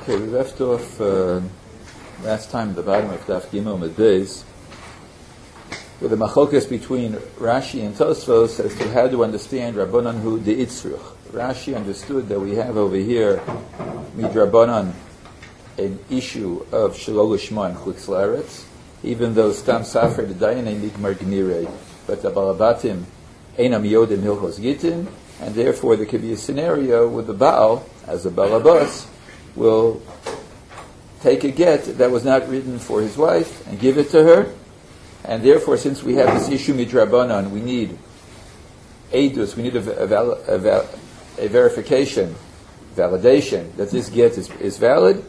Okay, we left off last time at the bottom of Daf Gimel Medbeis with the machlokas between Rashi and Tosfos as to how to understand Rabbanan Hu De'itzruch. Rashi understood that we have over here Midrabanan an issue of Shalol Lishma and Chutz La'aretz, even though Stam Safra the Dayanei Nigmar Gnirei, but the Balabatim Einam Yodim Hilchos Gitin, and therefore there could be a scenario with the Baal, as a Balabas, will take a get that was not written for his wife and give it to her, and therefore, since we have this issue Midrabanan, we need Eidus, we need a verification, validation that this get is valid.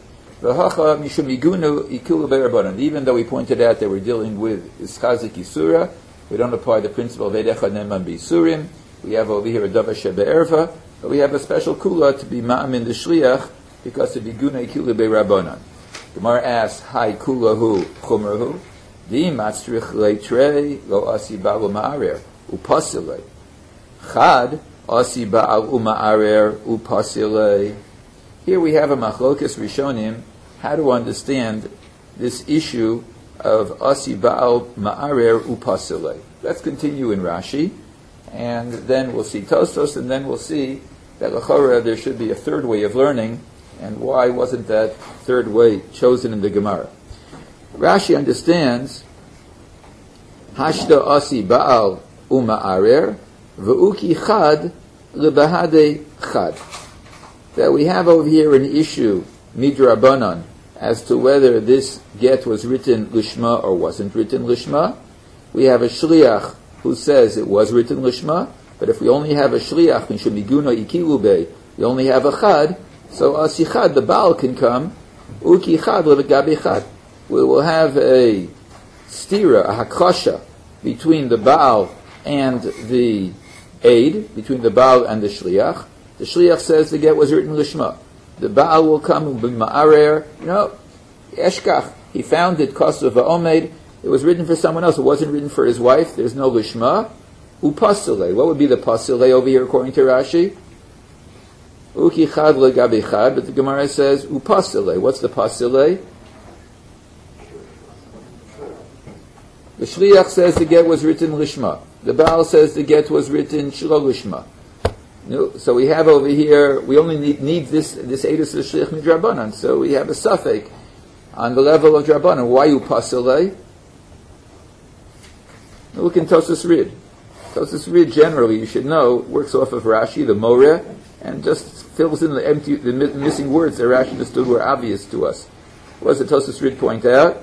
Even though we pointed out that we're dealing with Ischazik Isura, we don't apply the principle of Vedecha Neman B'Isurim. We have over here a Davar Shebe'erva, but we have a special kula to be ma'am in the shliach because of Iguna Kula Be'Rabbanan. Gemara asks, Hi kula hu chumer hu? Di matzrich leitrei lo asi ba'al u'ma'arer u'pasilei. Chad asi ba'al u'ma'arer u'pasilei. Here we have a machlokas rishonim, how to understand this issue of asi ba'al ma'arer u'pasilei. Let's continue in Rashi, and then we'll see Tosfos, and then we'll see that l'chora there should be a third way of learning, and why wasn't that third way chosen in the Gemara? Rashi understands Hashda asi ba'al u'ma'arer v'uki chad lebahade chad. That we have over here an issue midrabanan as to whether this get was written lishma or wasn't written lishma. We have a shliach who says it was written lishma, but if we only have a shliach mishum iguna ikilube, we only have a chad. So asichad, the Baal can come, uki chad legabe chad. We will have a stira, a hakasha, between the Baal and the aid, between the Baal and the shliach. The shliach says the get was written lishma. The Baal will come and be ma'arer. No, eshkach. He found it kosav va'omed. It was written for someone else. It wasn't written for his wife. There's no lishma. Upasile. What would be the pasile over here according to Rashi? Uki chad legabe chad, but the Gemara says upasile. What's the pasile? The shliach says the get was written lishma. The Baal says the get was written shlo lishma. No, so we have over here, we only need this edus of shliach midrabanan. So we have a suffix on the level of drabanan. Why upasile? Look in Tosas Rid. Tosas Rid generally, you should know, works off of Rashi, the Moreh, and just fills in the missing words that Rashi understood were obvious to us. What does the Tosas Rid point out?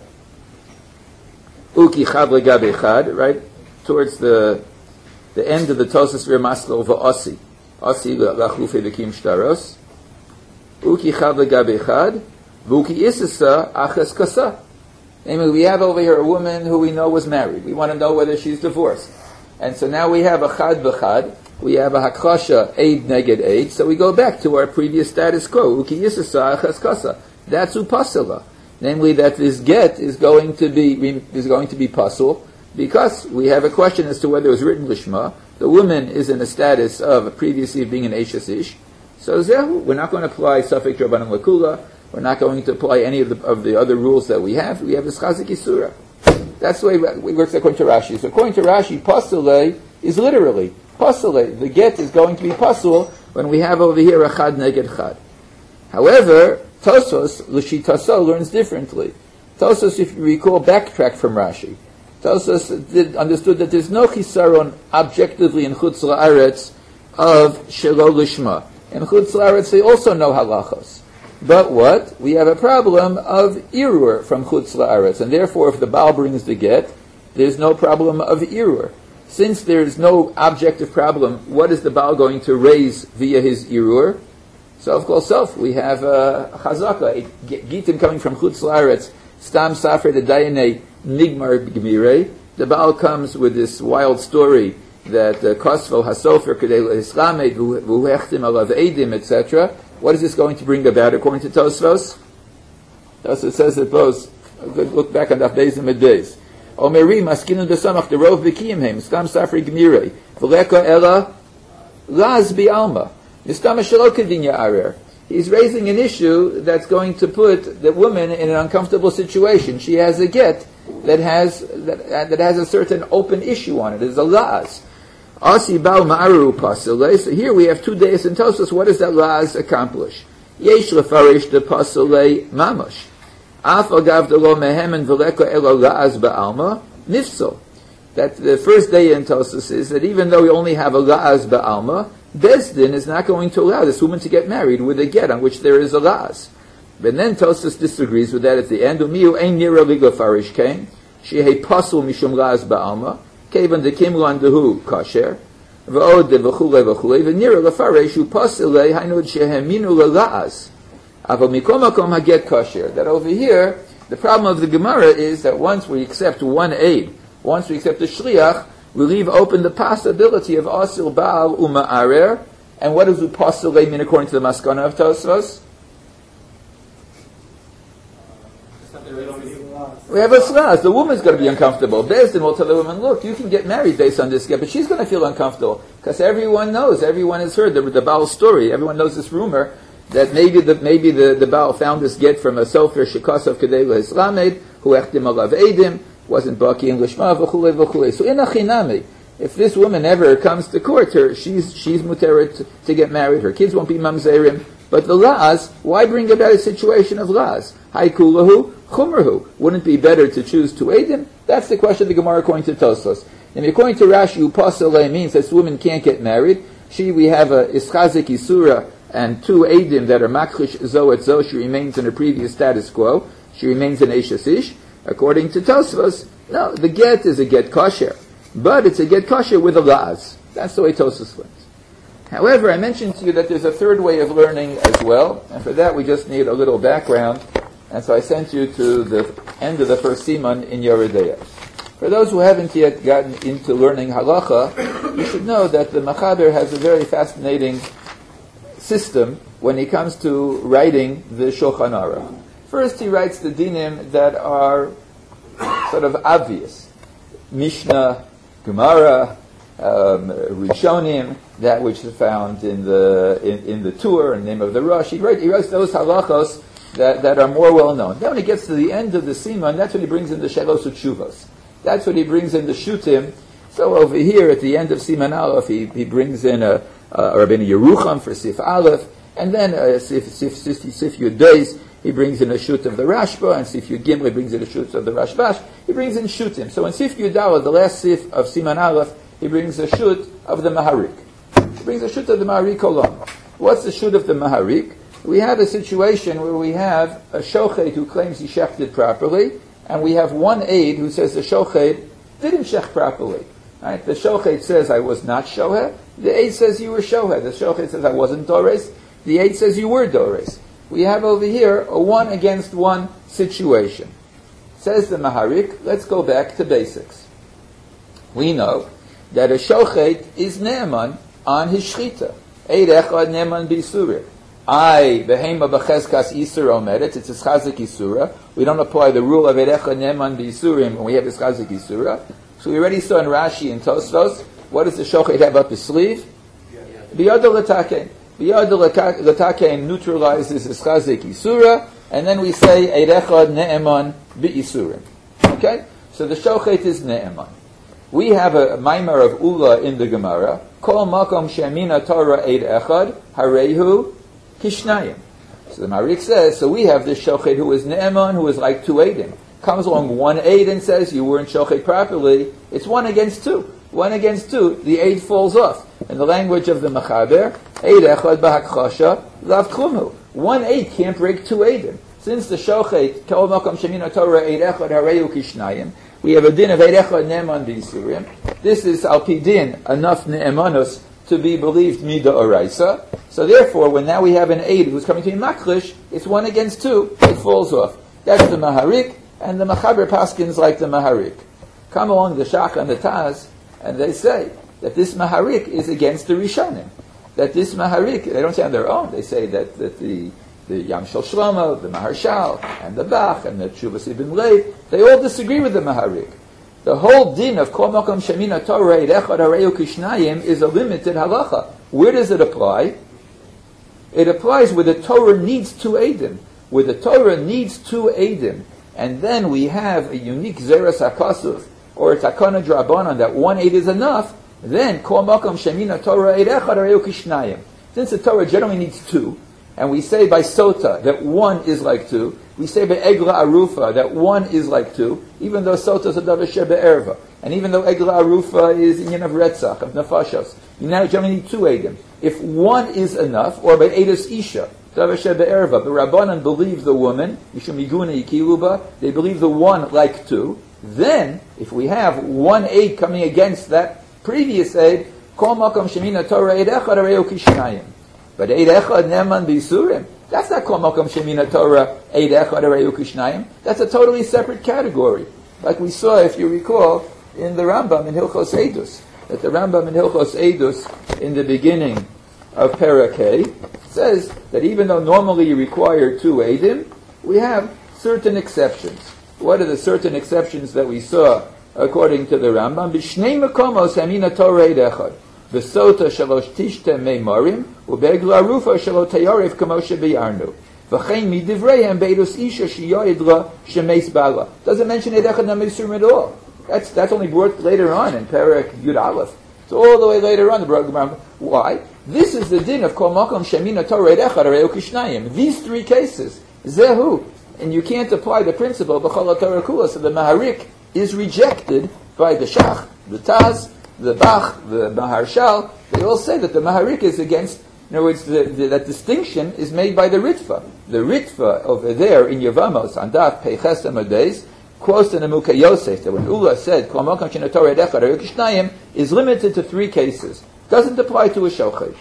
Uki chad legabe chad, right? Towards the end of the Tosas Rid Maskal v'asi. Asi lachufe v'kim shtaros. Uki chad legabe chad. V'uki isisa achas kasa. Namely, we have over here a woman who we know was married. We want to know whether she's divorced. And so now we have a chad b'chad. We have a hakasha, aid neged aid. So we go back to our previous status quo. Uki yisasa achas kasa. That's upasila. Namely, that this get is going to be pasul because we have a question as to whether it was written lishma. The woman is in a status of previously being an eshes ish. So zehu, we're not going to apply suffix drabanan lakula. We're not going to apply any of the other rules that we have. We have this chazik isura. That's the way it works according to Rashi. So according to Rashi, pasule is literally pasule. The get is going to be pasul when we have over here a chad neged chad. However, Tosos, l'shitaso, learns differently. Tosos, if you recall, backtrack from Rashi. Tosos understood that there's no chisaron objectively in Chutz La'aretz of shelo lishma. In Chutz La'aretz they also know halachos. But what? We have a problem of irur from Chutz La'aretz, and therefore if the Baal brings the get, there's no problem of irur. Since there's no objective problem, what is the Baal going to raise via his irur? So of course, we have a chazaka, a gitim coming from Chutz La'aretz, stam safre the dayanei nigmar gmirei. The Baal comes with this wild story that kosvo hasofer kedei lehislamed v'uhechtim alav eidim, etc. What is this going to bring about according to Tosfos? Tosfos says that both. Look back on Daf Beis and Medbeis. Omeri maskinu desamach derov v'kiyim heim stam safre gmirei v'leka ela laz bi alma. He he's raising an issue that's going to put the woman in an uncomfortable situation. She has a get that has a certain open issue on it. There's a laz. Asi bal ma'aru pasulei. So here we have 2 days in Tosfos. What does that laz accomplish? Yesh lefarish de pasulei mamash. Af agav de lo mehemen v'leko elo laz ba'alma nifsol. That the first day in Tosfos is that even though we only have a laz ba'alma, Bezdin is not going to allow this woman to get married with a get on which there is a laz. But then Tosfos disagrees with that at the end. Umiu ein nira liga farish kain. Shehei pasul mishum laz ba'alma. Kevan de kimlan dehu kasher. V'od de v'chule v'chule. V'nira lefarish hu pasilei hainud sheheminu lelaz. Aval mikom makom haget kasher. That over here, the problem of the Gemara is that once we accept one aid, once we accept the shliach, we leave open the possibility of asil baal uma'arer. And what does upasilei mean according to the maskana of Tosfos? We have a slaz. The woman's going to be uncomfortable. Bezdin will tell the woman, look, you can get married based on this get, but she's going to feel uncomfortable. Because everyone knows, everyone has heard the Baal story. Everyone knows this rumor that maybe the Baal found this get from a sofer shekasav kedei le'islamed, who echtim alav edim, wasn't baki in lishma, v'chulei v'chulei. So in achinami, if this woman ever comes to court, she's muteret to get married. Her kids won't be mamzerim. But the laz, why bring about a situation of laz? Haikulahu, chumrahu. Wouldn't it be better to choose 2 edim? That's the question of the Gemara according to Tosfos. And according to Rashi, upasale means this woman can't get married. We have a ischazik isura and 2 edim that are makrish zo et zo. She remains in her previous status quo. She remains an eishes ish. According to Tosfos, no, the get is a get kosher. But it's a get kosher with a laz. That's the way Tosfos learns. However, I mentioned to you that there's a third way of learning as well, and for that we just need a little background, and so I sent you to the end of the first siman in Yoreh De'ah. For those who haven't yet gotten into learning halacha, you should know that the Machaber has a very fascinating system when he comes to writing the Shulchan Aruch. First, he writes the dinim that are sort of obvious. Mishnah, Gemara, Rishonim, that which is found in the Tur, in the name of the Rosh. He writes those halachos that are more well known. Then when he gets to the end of the Siman, that's when he brings in the Shelos Utshuvos. That's when he brings in the Shutim. So over here at the end of Siman Aleph, he brings in a Rabbeinu Yerucham for Sif Aleph, and then Sif Yud Beis, he brings in a shut of the Rashba, and Sif Yud Gimel, he brings in a shut of the Rashbash. He brings in Shutim. So in Sif Yud Daled, the last Sif of Siman Aleph, he brings a shut of the Maharik. He brings a shut of the Maharik Olam. What's the shut of the Maharik? We have a situation where we have a shochet who claims he shechted properly, and we have one aide who says the shochet didn't shech properly. Right? The shochet says, I was not shohet. The aide says you were shohet. The shochet says, I wasn't dores. The aide says you were dores. We have over here a 1-against-1 situation. Says the Maharik, let's go back to basics. We know that a shochet is ne'eman on his shchita. Eid echad ne'eman b'isurim. Behema b'chezkas isur omeret. It's a schazik isura. We don't apply the rule of eid echad ne'eman b'isurim when we have a schazik isura. So we already saw in Rashi and Tosfos, what does the shochet have up his sleeve? Biyada l'takein. Biyada l'takein neutralizes the schazik isura, and then we say eid echad ne'eman b'isurim. Okay? So the shochet is ne'eman. We have a maimar of Ula in the Gemara. Kol makom shemina Torah eid echad harehu kishnayim. So the Marik says, so we have this shochet who is ne'eman, who is like 2 eidim. Comes along one aid and says, you weren't shochet properly. It's 1-against-2. 1-against-2, the aid falls off. In the language of the Machaber, eid echad b'hakchasha lav tchumhu. 1 aid can't break 2 eidim. Since the shochet, kol makom shemina Torah eid echad harehu kishnayim, we have a din of eid echad ne'eman b'yisurim. This is al pi din enough ne'emanus to be believed mida oraisa. So therefore, when now we have an aid who's coming to be maklish, it's 1-against-2. It falls off. That's the Maharik, and the Machaber paskins like the Maharik. Come along the Shach and the Taz, and they say that this Maharik is against the Rishonim. That this Maharik, they don't say on their own. They say that the Yam Shel Shlomo, the Maharshal, and the Bach, and the Tshuvas Ibn Lev, they all disagree with the Maharik. The whole din of Kol Makom Shemina Torah Eid Echad Harehu Kishnayim is a limited halacha. Where does it apply? It applies where the Torah needs two Eidim. Where the Torah needs two Eidim, and then we have a unique Zeres HaKasuv, or a Takana Drabanan, that one Eid is enough, then Kol Makom Shemina Torah Eid Echad Areu Kishnayim. Since the Torah generally needs two, and we say by Sota that one is like two, we say by Egla Arufa that one is like two, even though Sota is a Davar Shebe'erva, and even though Egla Arufa is Inyan of Retzach, of Nefashos, you now generally need two Eidim. If one is enough, or by Eidos Isha, Davar Shebe'erva, the Rabbanan believe the woman, Yishum Yiguna Yikiluba, they believe the one like two, then, if we have one Eid coming against that previous Eid, Kol Makom Shemina Torah Eid Echad Areu Kishnayim. But Eid Echad Neman Bisurim, that's not Kol Makom Shemina Torah Eid Echad Areu Kishnayim. That's a totally separate category. Like we saw, if you recall, in the Rambam in Hilchos Eidus, that the Rambam in Hilchos Eidus, in the beginning of Parakeh, says that even though normally you require two Eidim, we have certain exceptions. What are the certain exceptions that we saw according to the Rambam? B'shnei makomos hamina Torah Eid Echad. V'sota shalosh tishte meimarim, u'be'egla rufa shalo tayarev kamo shebeyarnu. V'chein midivreihem be'edus isha shiyoidla shemeis bala. Doesn't mention Eid Echad Namisurim at all. That's only brought later on in Perek Yud Aleph. It's all the way later on the Rambam. Why? This is the din of Kol Makom Shemina Torah Eid Echad Areu Kishnayim. These three cases. Zehu. And you can't apply the principle B'chol HaTorah Kula. So the Maharik is rejected by the Shach, the Taz, the Bach, the Maharshal. They all say that the Maharik is against. In other words, that distinction is made by the Ritva. The Ritva over there in Yevamos, on Daf Peiches Amades, quotes in Amukah Yosef that when Ula said Kol Makom Shemina Torah Eid Echad Areu Kishnayim is limited to three cases. Doesn't apply to a Shochet.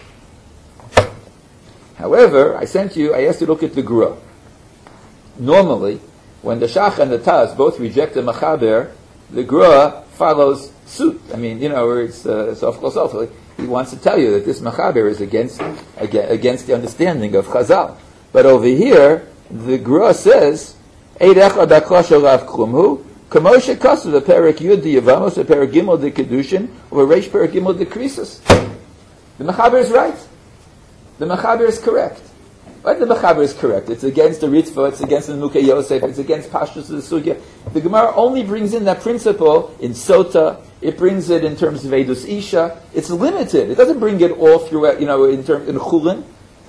However, I asked you to look at the Gra. Normally, when the Shach and the Taz both reject the Machaber, the Gra follows suit. I mean, it's sof. He wants to tell you that this Machaber is against the understanding of Chazal. But over here, the Gra says, Eid Echad HaKla Shalav Klumhu, Kamo Shekasu, the Perek Yud the Yevamos, the Perek Gimel the Kedushin, or Reish Perek Gimel the Krisus. The Machaber is right. The Machaber is correct. But the Machaber is correct. It's against the Ritva, it's against the Mukha Yosef, it's against Pashtus of the Sugya. The Gemara only brings in that principle in Sota, it brings it in terms of Eidus Isha. It's limited. It doesn't bring it all throughout, in Chulin.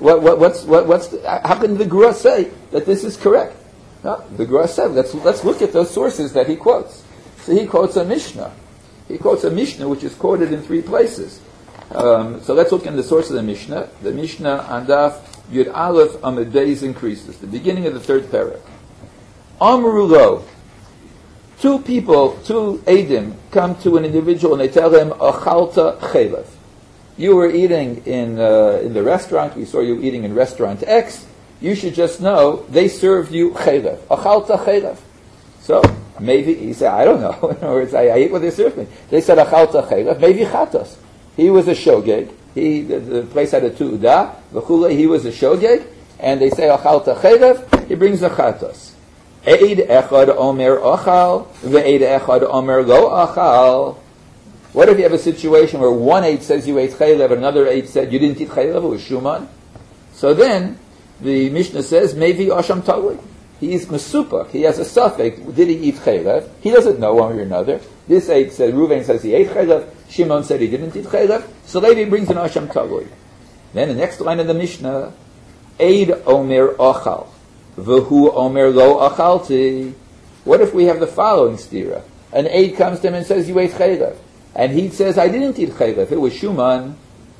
How can the Gra say that this is correct? No, the Gra said, let's look at those sources that he quotes. So he quotes a Mishnah. He quotes a Mishnah which is quoted in three places. So let's look in the source of the Mishnah. The Mishnah on Daf Yud Aleph Amud Beis increases. The beginning of the third parak. Amru lo. Two Eidim come to an individual and they tell him, Achalta chelev. You were eating in the restaurant. We saw you eating in restaurant X. You should just know they served you chelev. Achalta chelev. So maybe he said, I don't know. In other words, I ate what they served me. They said Achalta chelev. Maybe chatos. He was a shogeg. The place had a tu'udah, v'chule, he was a shogeg, and they say, Achalta chelev, he brings a chatos. Eid echad omer achal, ve'eid echad omer lo achal. What if you have a situation where one Eid says you ate chelev, and another Eid said you didn't eat chelev, it was shuman? So then, the Mishnah says, maybe asham tali. He's mesupak, he has a suffix, did he eat chelev? He doesn't know one way or another. This Eid said, Reuven says he ate chelev, Shimon said he didn't eat chelev, so Levi brings an asham tali. Then the next line of the Mishnah, Eid omer achal, v'hu omer lo achalti. What if we have the following stira? An Eid comes to him and says, you ate chelev. And he says, I didn't eat chelev, it was shuman.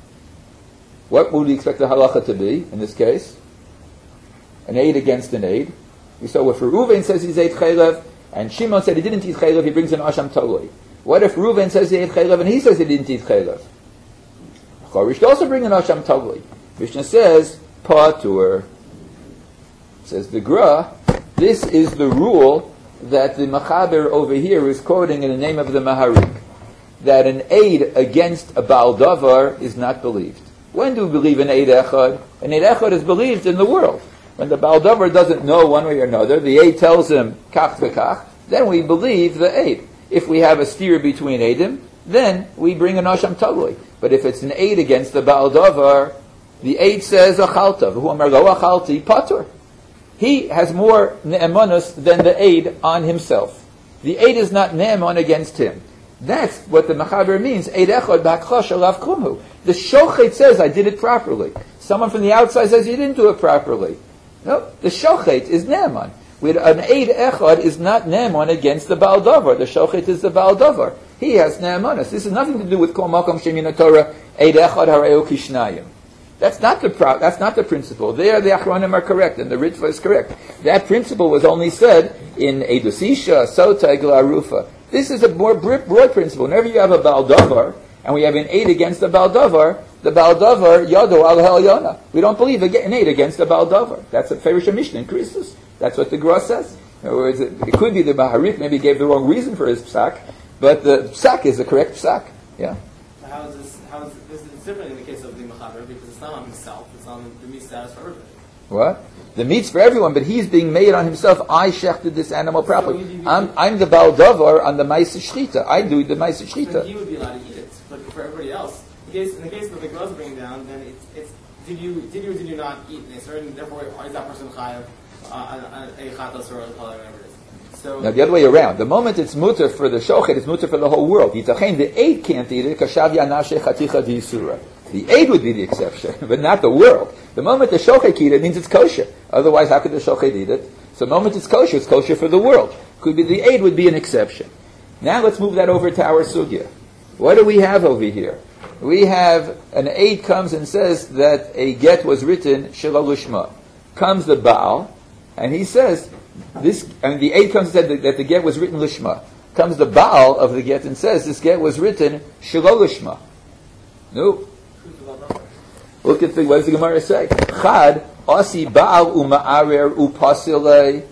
What would we expect the halacha to be in this case? An Eid against an Eid. So if Reuven says he ate chelev, and Shimon said he didn't eat chelev, he brings an asham tali. What if Reuven says he ate chelev and he says he didn't eat chelev? Chorish should also bring an asham tali. Mishnah says, patur. Says the Gra, this is the rule that the Machaber over here is quoting in the name of the Maharik. That an Eid against a Baal Davar is not believed. When do we believe in Eid Echad? An Eid Echad is believed in the world. When the Baal Davar doesn't know one way or another, the Eid tells him, kach v'kach, then we believe the Eid. If we have a steer between Eidim, then we bring an Asham Tagli. But if it's an Eid against the Baal Davar, The aid says achalta, who amar lo achalti patur. He has more ne'emanus than the aid on himself. The aid is not ne'eman against him. That's what the Mechaber means. Eid echad b'hakchosh alav kumhu. The shochet says, I did it properly. Someone from the outside says, you didn't do it properly. No, the shochet is ne'eman. An aid echad is not ne'eman against the Baal Davar. The shochet is the Baal Davar. He has ne'emanus. This has nothing to do with kol makom shemin Torah eid echad hareu kishnayim. That's not the principle. There, the Achronim are correct, and the Ritva is correct. That principle was only said in Eidus Isha, Sota, Arufa. This is a more broad principle. Whenever you have a Baal Davar, and we have an aid against the Baal Davar, Yado al Helyona. We don't believe an aid against the Baal Davar. That's a Ferish Mishnah in Christus. That's what the Gra says. In other words, it could be the Maharit maybe gave the wrong reason for his psak, but the psak is the correct psak. Yeah. So how is this is different in the case of the Mechaber, because it's not on himself, it's on the meat status for everybody. What? The meat's for everyone, but he's being made on himself. I shechted this animal properly. I'm the Baal Davar on the Maisa Shchita. I do the Maisa Shchita. So he would be allowed to eat it, but for everybody else, in the case that the Gra is bringing down, then it's did you or did you not eat a certain, therefore is that person chayav a chatas or whatever it is. So now the other way around. The moment it's mutter for the shochet, it's mutter for the whole world. Yitachein, the aid can't eat it. Kashav yanashe chaticha di'isura. The aid would be the exception, but not the world. The moment the shochet eat it means it's kosher. Otherwise, how could the shochet eat it? So the moment it's kosher for the world. Could be the aid would be an exception. Now let's move that over to our sugya. What do we have over here? We have an aid comes and says that a get was written shelo lishma. Comes the Baal, and he says this, and the aid comes and said that the get was written lishma. Comes the Baal of the get and says this get was written shelo lishma. No. Look at what does the Gemara say? Chad asi Baal uma'arer upasilei.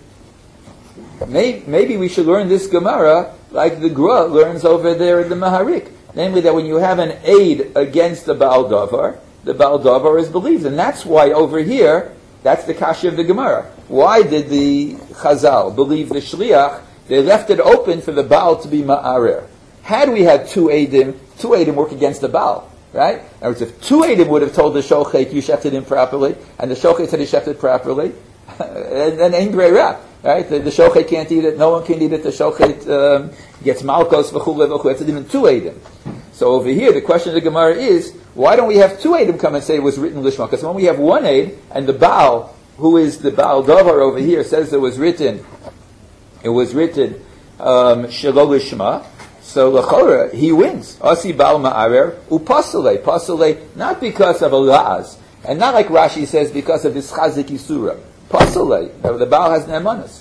Maybe we should learn this Gemara like the Gra learns over there in the Maharik. Namely, that when you have an aid against the Baal Davar is believed. And that's why over here, that's the kasha of the Gemara. Why did the Chazal believe the Shliach? They left it open for the Baal to be Ma'arer. Had we had two Eidim work against the Baal, right? In other words, if two Eidim would have told the Shochet, you shechted him properly, and the Shochet said he shechted properly, and ain't Breira, right? The Shochet can't eat it, no one can eat it, the Shochet gets Malkos, v'chule, it's even two Eidim. So over here, the question of the Gemara is, why don't we have two Eidim come and say it was written Lishma? Because when we have one Eid, and the Baal, who is the Baal Davar over here, says it was written Shelo Lishma, so L'chora, he wins. Asi Baal Ma'arer, Pasale, not because of a La'az, and not like Rashi says, because of this Chazik Yisura. Pasale, the Baal has Ne'emanas.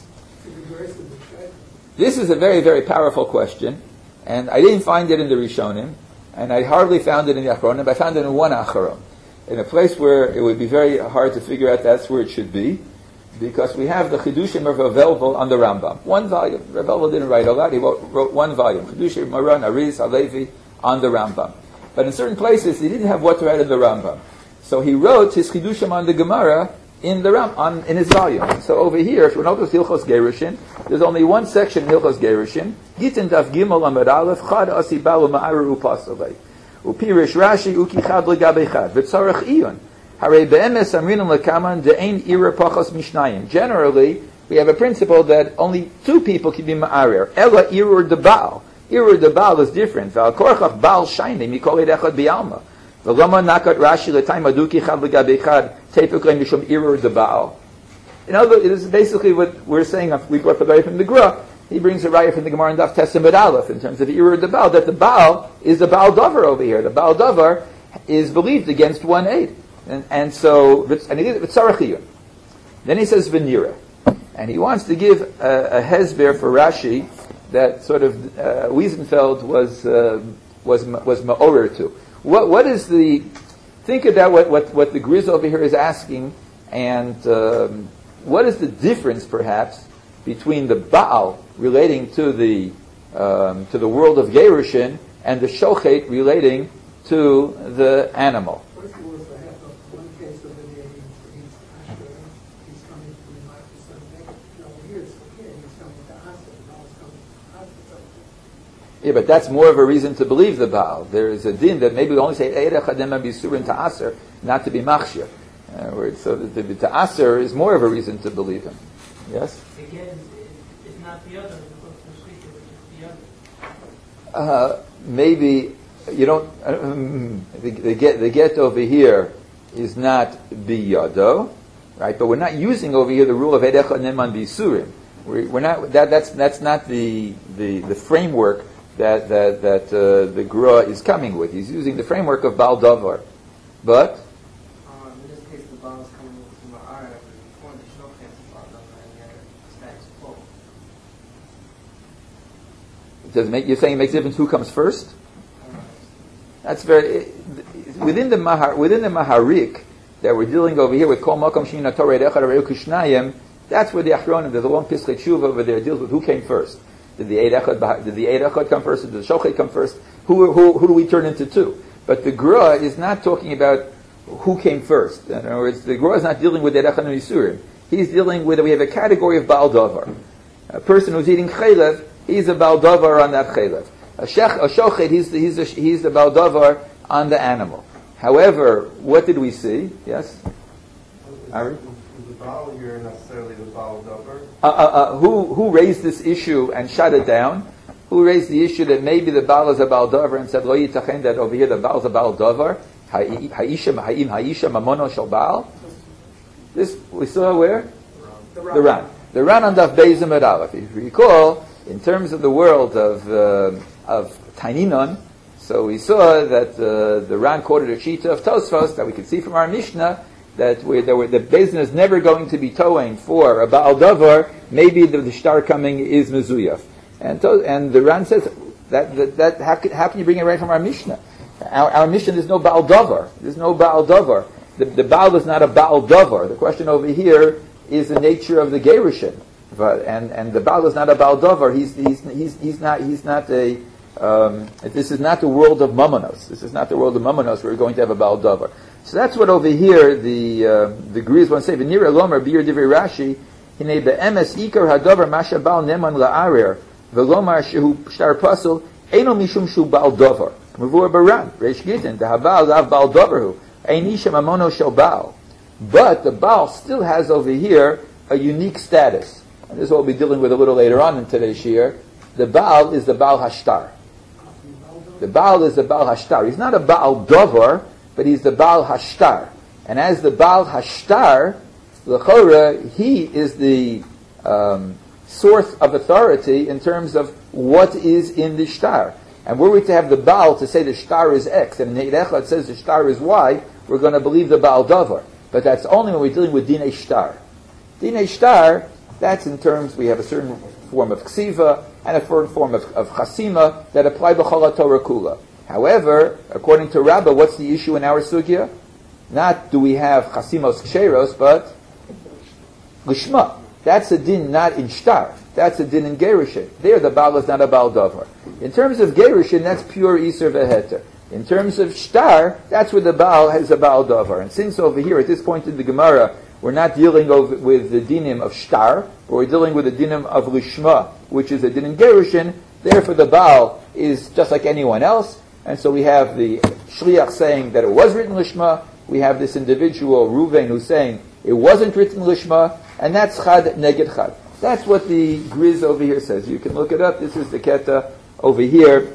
This is a very, very powerful question, and I didn't find it in the Rishonim, and I hardly found it in the Achronim, but I found it in one Acharon, in a place where it would be very hard to figure out that's where it should be, because we have the Chidushim of Rav Elvel on the Rambam. One volume. Rav Elvel didn't write a lot, he wrote one volume. Chidushim, Maran, Ariz, Halevi, on the Rambam. But in certain places, he didn't have what to write in the Rambam. So he wrote his Chidushim on the Gemara in his volume. So over here, if you notice Hilchos Gerushin, there's only one section in Hilchos Gerushin. Gitin Daf Gimel Amud Aleph Chad Asi Baal Ma'arer Upasalei Upirish Rashi Uki Chad Legabe Chad V'Tzarech Iyun Harei Be'emes Amrinum Lekaman De'ein Ira Pachos Mishnayim. Generally, we have a principle that only two people can be Ma'arer. Ela Irur de Baal. Irur de Baal is different. V'al Korchach Baal Shainim Mikol Echad Bi'alma. V'lama Nakat Rashi L'Tayim Aduki Chad Legabe Chad Tepuk Mishum Irur de Baal. In other words, it is basically what we're saying. We brought the raya from the Gra. He brings a raya from the Gemara and Daf Tesem Aleph in terms of Irur de Baal, that the Baal is the Baal Davar over here. The Baal Davar is believed against one aid, and so he did it Tzarechiyun. Then he says Venira, and he wants to give a hezber for Rashi that sort of Wiesenfeld was ma'orer to. What is the? Think about what the Grizz over here is asking, and what is the difference, perhaps, between the Baal relating to the world of Gerushin and the Shochet relating to the animal? First of all, if I have one case of the he's coming to 5%. Here it's okay, he's coming to Asa, now it's coming to Asa. Yeah, but that's more of a reason to believe the Baal. There is a din that maybe we only say Eirech Hadem Bisurin to Aser, not to be machshir. So to aser is more of a reason to believe him. Yes? Again, it's not the other, it's the other. Maybe you don't. The get over here is not biyado, right? But we're not using over here the rule of edecha neman bisurim. We're not. That's not the framework that the Gra is coming with. He's using the framework of Baal Davar, but. In this case, the Baal is coming with the Ma'ara, but before the Shochet is Baal Davar, and the other status quo. You're saying it makes a difference who comes first? That's very within the Maharik that we're dealing over here with Kol Makom Shina Torah Echad Areu Kushnayim. That's where the Achronim, there's a long Pischei Tshuva over there, deals with who came first. Did the Eid Echad come first? Did the Shochet come first? Who do we turn into two? But the Gra is not talking about who came first. In other words, the Gra is not dealing with Eid Echad and Yisurim. He's dealing with, we have a category of Baal Davar. A person who's eating Chaylev, he's a Baal Davar on that Chaylev. A Shochet, he's the Baal Davar on the animal. However, what did we see? Yes? Ari? The Baal here necessarily the Baal Davar? Who raised this issue and shut it down? Who raised the issue that maybe the Baal is a Baal Davar and said, Lo yitachen, that over here the Baal is a Baal Davar? Ha'isha mamono shel Baal? This, we saw where? The Ran. The Ran on Daf Beis Amud Aleph. If you recall, in terms of the world of Taininon, so we saw that the Ran quoted a shita of Tosfos that we could see from our Mishnah that the Beis Din is never going to be towing for a Baal Davar. Maybe the shtar coming is Mezuyaf, and the Ran says that how can you bring it right from our Mishnah? Our Mishnah is no Baal Davar. There's no Baal Davar. The Baal is not a Baal Davar. The question over here is the nature of the Gerushin, and the Baal is not a Baal Davar. He's not a. This is not the world of Mamonos. This is not the world of Mamonos where we're going to have a Baal Davar. So that's what over here the Greeks want to say. V'nira lomer b'yer divrei Rashi hinei be'emes ikar hadavar masha Baal neman la'arer v'lomar shehu shtar pasul eino mishum shu Baal Davar mavur baran reish gittin dehabal lav Baal Davarhu einisha mamono shel Baal. But the Baal still has over here a unique status, and this is what we'll be dealing with a little later on in today's shiur. The Baal is the Baal Hashtar. The Baal is the Baal Hashtar. He's not a Baal Davar, but he's the Baal Hashtar. And as the Baal Hashtar, l'chora, he is the source of authority in terms of what is in the shtar. And were we to have the Baal to say the shtar is X, and Neid Echad says the shtar is Y, we're going to believe the Baal Davar. But that's only when we're dealing with Dinei Shtar. Dinei Shtar, that's in terms, we have a certain form of ksiva and a certain form of chasima that apply b'chol Torah kula. However, according to Rabbah, what's the issue in our sugya? Not do we have chasimos ksheros, but lishma. That's a din not in shtar. That's a din in gerushin. There, the Baal is not a Baal Davar. In terms of gerushin, that's pure iser v'heter. In terms of shtar, that's where the Baal has a Baal Davar. And since over here, at this point in the Gemara, we're not dealing with the dinim of shtar, but we're dealing with the dinim of lishma, which is a din in gerushin. Therefore, the Baal is just like anyone else. And so we have the shliach saying that it was written lishma. We have this individual, Ruvain, who's saying it wasn't written lishma. And that's chad neged chad. That's what the Griz over here says. You can look it up. This is the keta over here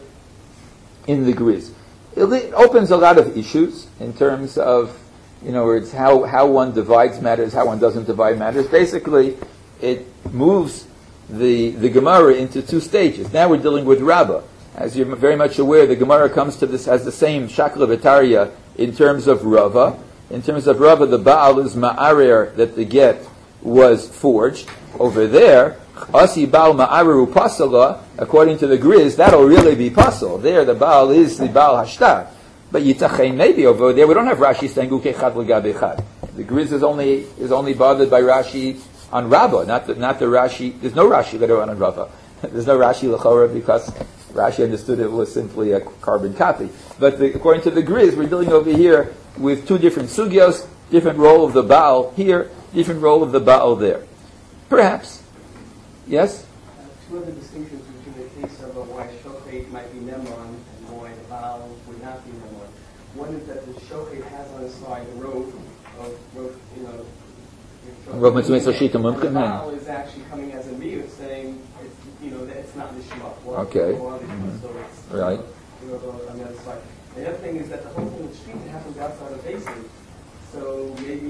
in the Griz. It opens a lot of issues in terms of, it's how one divides matters, how one doesn't divide matters. Basically, it moves the Gemara into two stages. Now we're dealing with Rabbah. As you're very much aware, the Gemara comes to this as the same Shakla V'Tarya in terms of Rava. In terms of Rava, the Baal is Ma'arer, that the get was forged. Over there, Asi Baal Ma'areru Pasala, according to the Griz, that'll really be Pasal. There, the Baal is the Baal Hashtar. But Yitachein maybe over there, we don't have Rashi saying Ukechad L'Gabechad. The Griz is only bothered by Rashi on Rabbah, not the Rashi. There's no Rashi later on Rabbah. There's no Rashi L'Chora because Rashi understood it was simply a carbon copy. But according to the Griz, we're dealing over here with two different sugyos, different role of the Baal here, different role of the Baal there. Perhaps. Yes? Two other distinctions between the case of why Shochet might be Nemon and why the Baal would not be Nemon. One is that the Shochet has on his side, the road of, you know, Rav Mitzvah Shita Mumkin, the Baal is actually coming as a miut saying, you know, that it's not Nishma. Okay. So it's, Right. You know, on the other side. The other thing is that the whole thing with street happens outside of basin. So maybe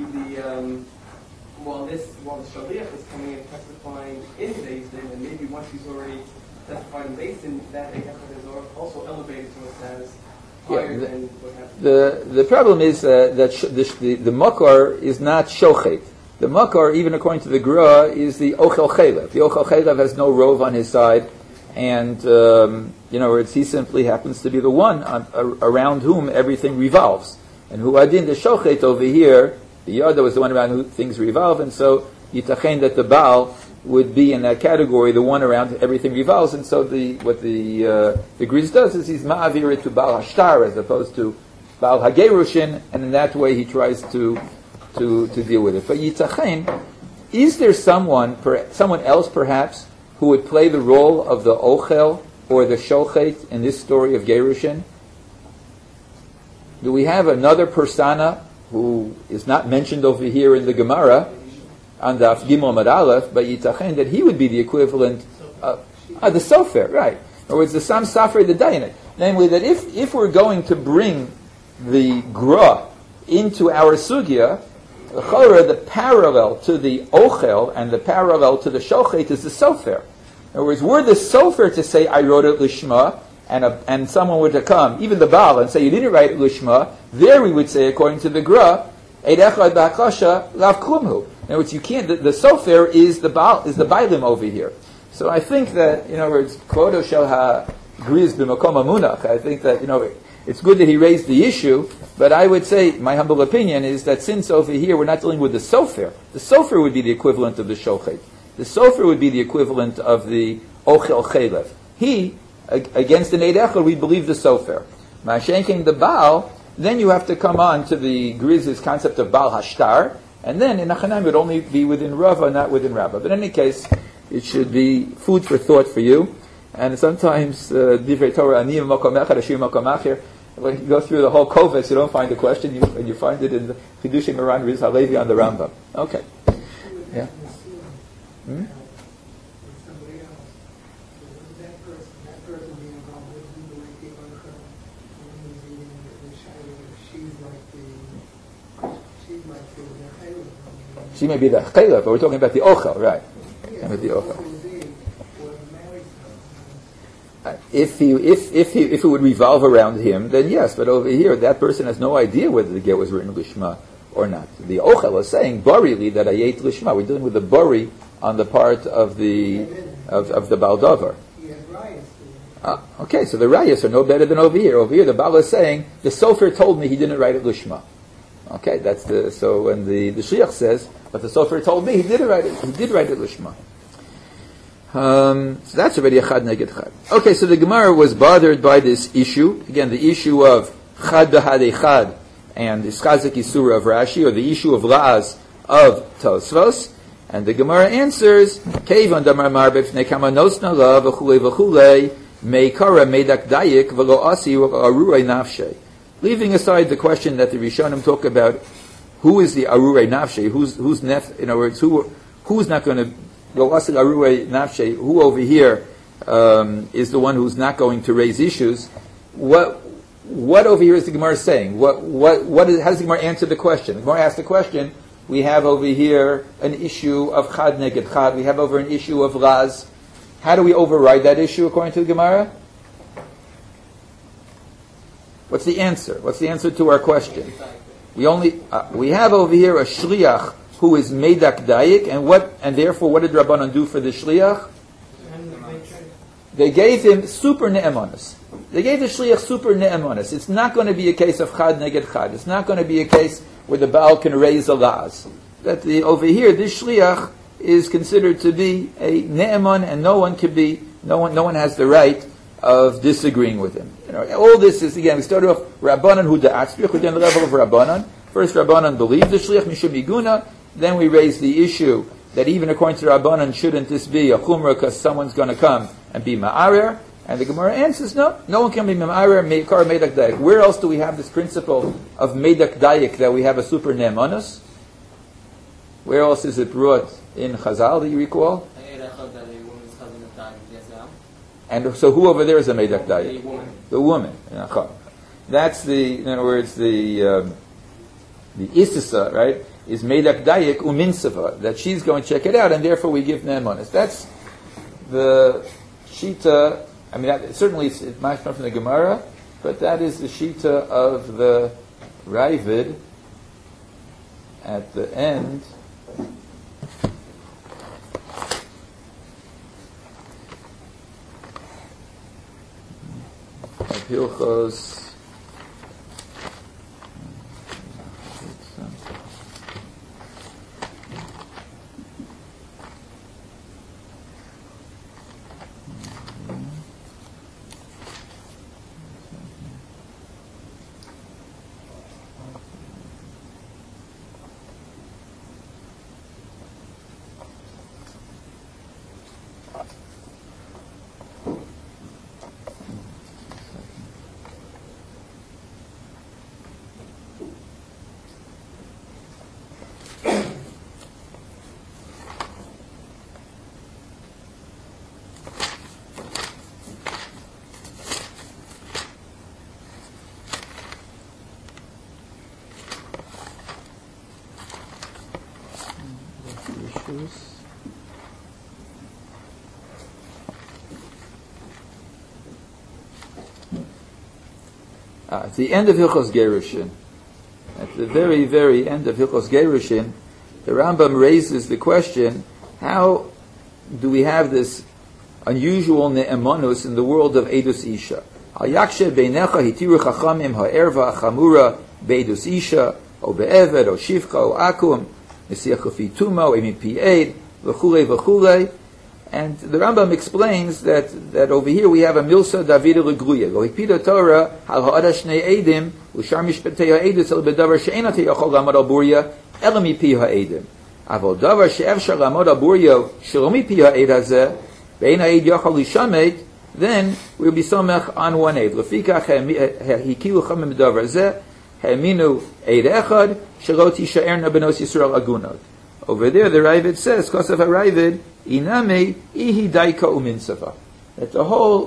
while the Shaliach is coming and testifying in basin, and maybe once he's already testified in basin, that Eichad is also elevated to a status higher than what happened. The problem is that the makar is not shochet. The makar, even according to the Gra, is the ochel chelev. The ochel chelev has no rove on his side, and he simply happens to be the one around whom everything revolves. And huadin the shochet over here, the yada was the one around whom things revolve, and so yitachen that the Baal would be in that category, the one around everything revolves. And so what the Griz does is he's ma'avir it to Baal Hashtar as opposed to Baal Hagerushin, and in that way he tries to deal with it. But Yitachen, is there someone else perhaps who would play the role of the Ochel or the Shochet in this story of Gerushin? Do we have another persona who is not mentioned over here in the Gemara on the Gimel Amud Aleph, but Yitachen that he would be the equivalent of the Sofer, right? In other words, the Sam Safra, the Dayanik. Namely, that if we're going to bring the Gra into our Sugya, the parallel to the Ochel and the parallel to the Shochet is the Sofer. In other words, were the Sofer to say, I wrote it Lishma, and someone were to come, even the Baal, and say, you didn't write it Lishma, there we would say, according to the Gra, Eid Echad Ba'akasha Lav Klumhu. In other words, you can't, the Sofer is the Bailim over here. So I think that, in other words, Kvodo Shel HaGriz B'Makom HaMunach, I think that, it's good that he raised the issue, but I would say, my humble opinion is that since over here we're not dealing with the Sofer would be the equivalent of the Shochet. The Sofer would be the equivalent of the Ochel Chelev. He, against the Eid Echad, we believe the Sofer. Ma'ashenking the Baal, then you have to come on to the Griz's concept of Baal Hashtar, and then in Achanam it would only be within Rava, not within Rabbah. But in any case, it should be food for thought for you. And sometimes, Divrei Torah, Ani Makom Echad, Ashir Makom Acher, when you go through the whole Kovetz, you don't find the question, and you find it in the Chidushim Moran Riz Halevi on the Rambam. Okay. Yeah. Hmm? She may be the Chayla, but we're talking about the Ochel, right? About the Ochel. If it would revolve around him, then yes. But over here, that person has no idea whether the get was written Lishma or not. The Ochel is saying Barili that I ate Lishma. We're dealing with the Bari on the part of the Baldover. Okay, so the Rayas are no better than over here. Over here, the Baal is saying the Sofer told me he didn't write it Lishma. Okay, that's so when the Shliach says, but the Sofer told me he did write it Lishma. So that's already a Chad Neged Chad. Okay, so the Gemara was bothered by this issue. Again, the issue of Chad B'Had Echad and Ischazik Isura of Rashi, or the issue of La'az of Tosfos. And the Gemara answers, Keivan Damar Mar B'Fnei Kama Nosna La V'chulei V'chulei Meikara Meidak Dayik V'lo Asi Arurei Nafshei. Leaving aside the question that the Rishonim talk about, who is the Arurei Nafshei, who's in other words, who's not going to Lo Asi Arurei Nafshei, who over here is the one who's not going to raise issues. What over here is the Gemara saying? How does the Gemara answer the question? The Gemara asks the question. We have over here an issue of Chad Neged Chad. We have over an issue of Laz. How do we override that issue according to the Gemara? What's the answer? What's the answer to our question? We have over here a shliach who is Meidak Dayik, and therefore what did Rabbanan do for the shliach? They gave him super ne'emanis. They gave the shliach super ne'emanis. It's not going to be a case of Chad Neged Chad. It's not going to be a case where the Baal can raise a Laz. Over here, this shliach is considered to be a ne'eman, and no one has the right of disagreeing with him. All this is, again, we started off Rabbanan hu da'atzbich, we're down the level of Rabbanan. First, Rabbanan believed the shliach mishum yiguna. Then we raised the issue that even according to Rabbanan, shouldn't this be a chumrah because someone's going to come and be ma'arer? And the Gemara answers, no one can be Mem'arer Meikar Medak Dayak. Where else do we have this principle of Medak Dayak, that we have a super Ne'emanus? Where else is it brought in Chazal, do you recall? And so who over there is a Medak Dayak? The woman. That's in other words, the Isisa, right, is Medak Dayak Uminsava, that she's going to check it out, and therefore we give Ne'emanus. That's the Shita. I mean, certainly it might come from the Gemara, but that is the Shita of the Ravid at the end. Of Hilchos. At the end of Hilchos Gerushin, at the very, very end of Hilchos Gerushin, the Rambam raises the question, how do we have this unusual ne'emanus in the world of Eidus Isha? Al yakshe beinecha hitiru chachamim ha'erva chamura be'edus Isha, o be'eved, o shivcha, o akum, nesiach tuma, o emin pi'ed, v'chulei v'chulei. And the Rambam explains that over here we have a milsa Davida legruya. Lo hikpida Torah hal ha'ada shnei edim u'shar mishpatei ha'edus el bedavar she'ena teyachol lamad al burya ela mipi ha'edim. Avol davar she'efshar lamad al burya shelo mipi ha'ed hazeh be'en ha'ed yachol lishamet, then we'll be somech on one eid. Lefikach hikilu chamim bedavar zeh ha'eminu eid echad shelo tishaerna benos Yisrael agunot. Over there, the Ravid says, "Kosav HaRavid iname ihi daika uminsava." That the whole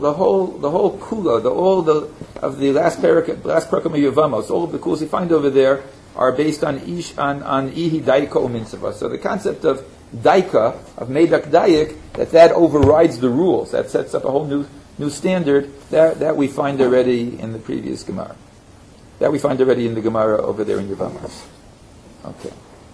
kula, of the last parakam of Yevamos, all of the kulas you find over there are based on ihi daika uminsava. So the concept of daika, of medak daik, that overrides the rules, that sets up a whole new standard that we find already in the previous Gemara. That we find already in the Gemara over there in Yevamos. Okay.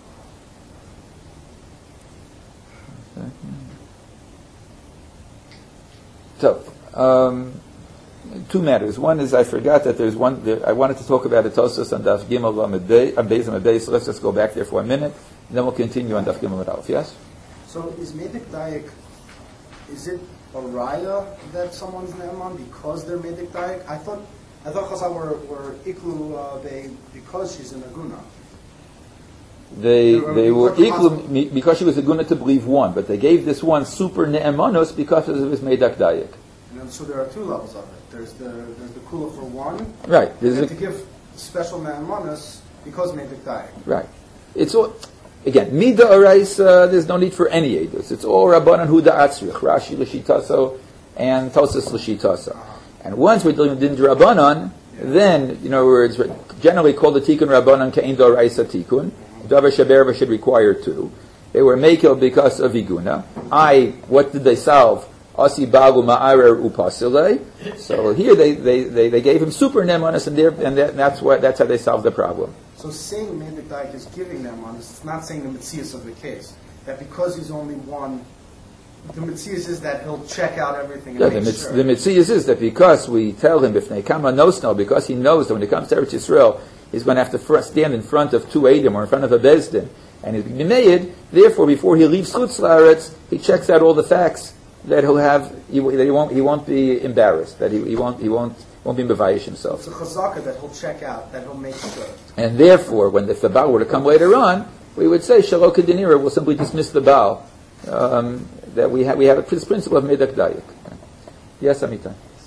So, two matters. One is I forgot that there's one. I wanted to talk about a Tosfos on Daf Gimel on Beis Amidei. So let's just go back there for 1 minute, and then we'll continue on Daf Gimel Aleph. Yes. So is Medik Dayak? Is it a raya that someone's ne'eman because they're Medik Dayak? I thought Chazal were iklu because she's an aguna. They were equal because she was a guna to believe one, but they gave this one super ne'emanos because of his medak dayak. And so there are two levels of it. There's the kula for one, right? And to give special ne'emanos because medak dayak. Right. It's all again mida oraisa. There's no need for any edus. It's all rabbanan huda atzrich, Rashi l'shitaso and Tosas l'shitaso. And once we're dealing with din rabbanan, then in other words, generally called the tikkun rabbanan ke'in d'oraisa tikkun. Davar Shaberva should require two. They were makel because of iguna. What did they solve? Asi bagu ma'arer upasile. So here they gave him super ne'emanos, and that's how they solved the problem. So saying Medik Daik is giving ne'emanos, it's not saying the mitzias of the case. That because he's only one, the mitzias is that he'll check out everything and make sure. The mitzias is that because we tell him if Nekama knows now, because he knows that when it comes to Eretz Yisrael, he's going to have to stand in front of two Eidim or in front of a Bezdin, and he's going to be made. Therefore, before he leaves Chutz La'aretz, he checks out all the facts that he'll have. He won't be embarrassed. That he won't be mevayish himself. It's a chazaka that he'll check out, that he'll make sure. And therefore, if the Baal were to come later on, we would say Shalo Kedinira will simply dismiss the Baal. That we have this principle of Medak Dayak. Yes, Amitai.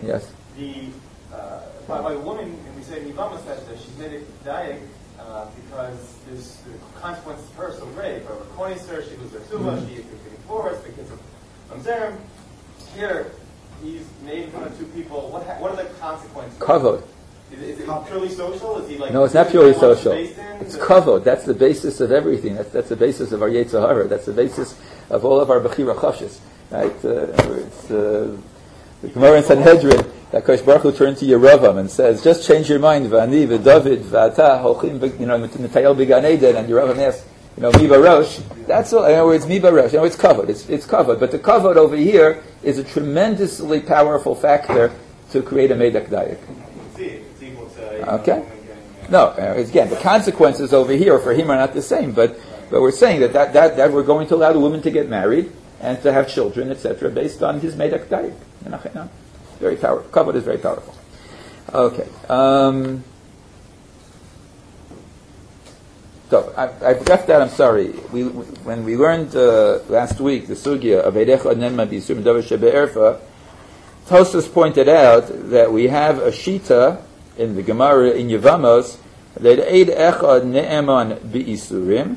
Yes. By a woman, and we say Nivama says that she's made it dayak because there's the consequences of her so great. But Koiniser, she was her tuba, she is getting forest, the kids of Mamzerim. Here, he's made fun of two people. What are the consequences? Kavod. Is it purely social? Is he like? No, it's not purely social. It's kavod. That's the basis of everything. That's the basis of our Yetzer Hara. That's the basis of all of our Bechira Choshes. Right? It's the Gemara in Sanhedrin. That Kosh Baruch Hu turned to Yeravam and says, "Just change your mind." V'ani v'David v'ata holchim v'nitayel b'Gan Eden. And Yeravam asks, mi barosh. That's all. In other words, mi barosh. It's kavod. It's kavod. But the kavod over here is a tremendously powerful factor to create a Medak Dayak. It's equal to. Okay. No, again, the consequences over here for him are not the same. But we're saying that we're going to allow the woman to get married and to have children, etc., based on his Medak Dayak. Very powerful. Kavod is very powerful. Okay. So I've left out. I'm sorry. When we learned last week the sugya of Eid Echad Nema B'Yisurim Davar Shebe'erfa, Tosfos pointed out that we have a shita in the Gemara in Yevamos that Eid Echad Ne'eman B'Yisurim,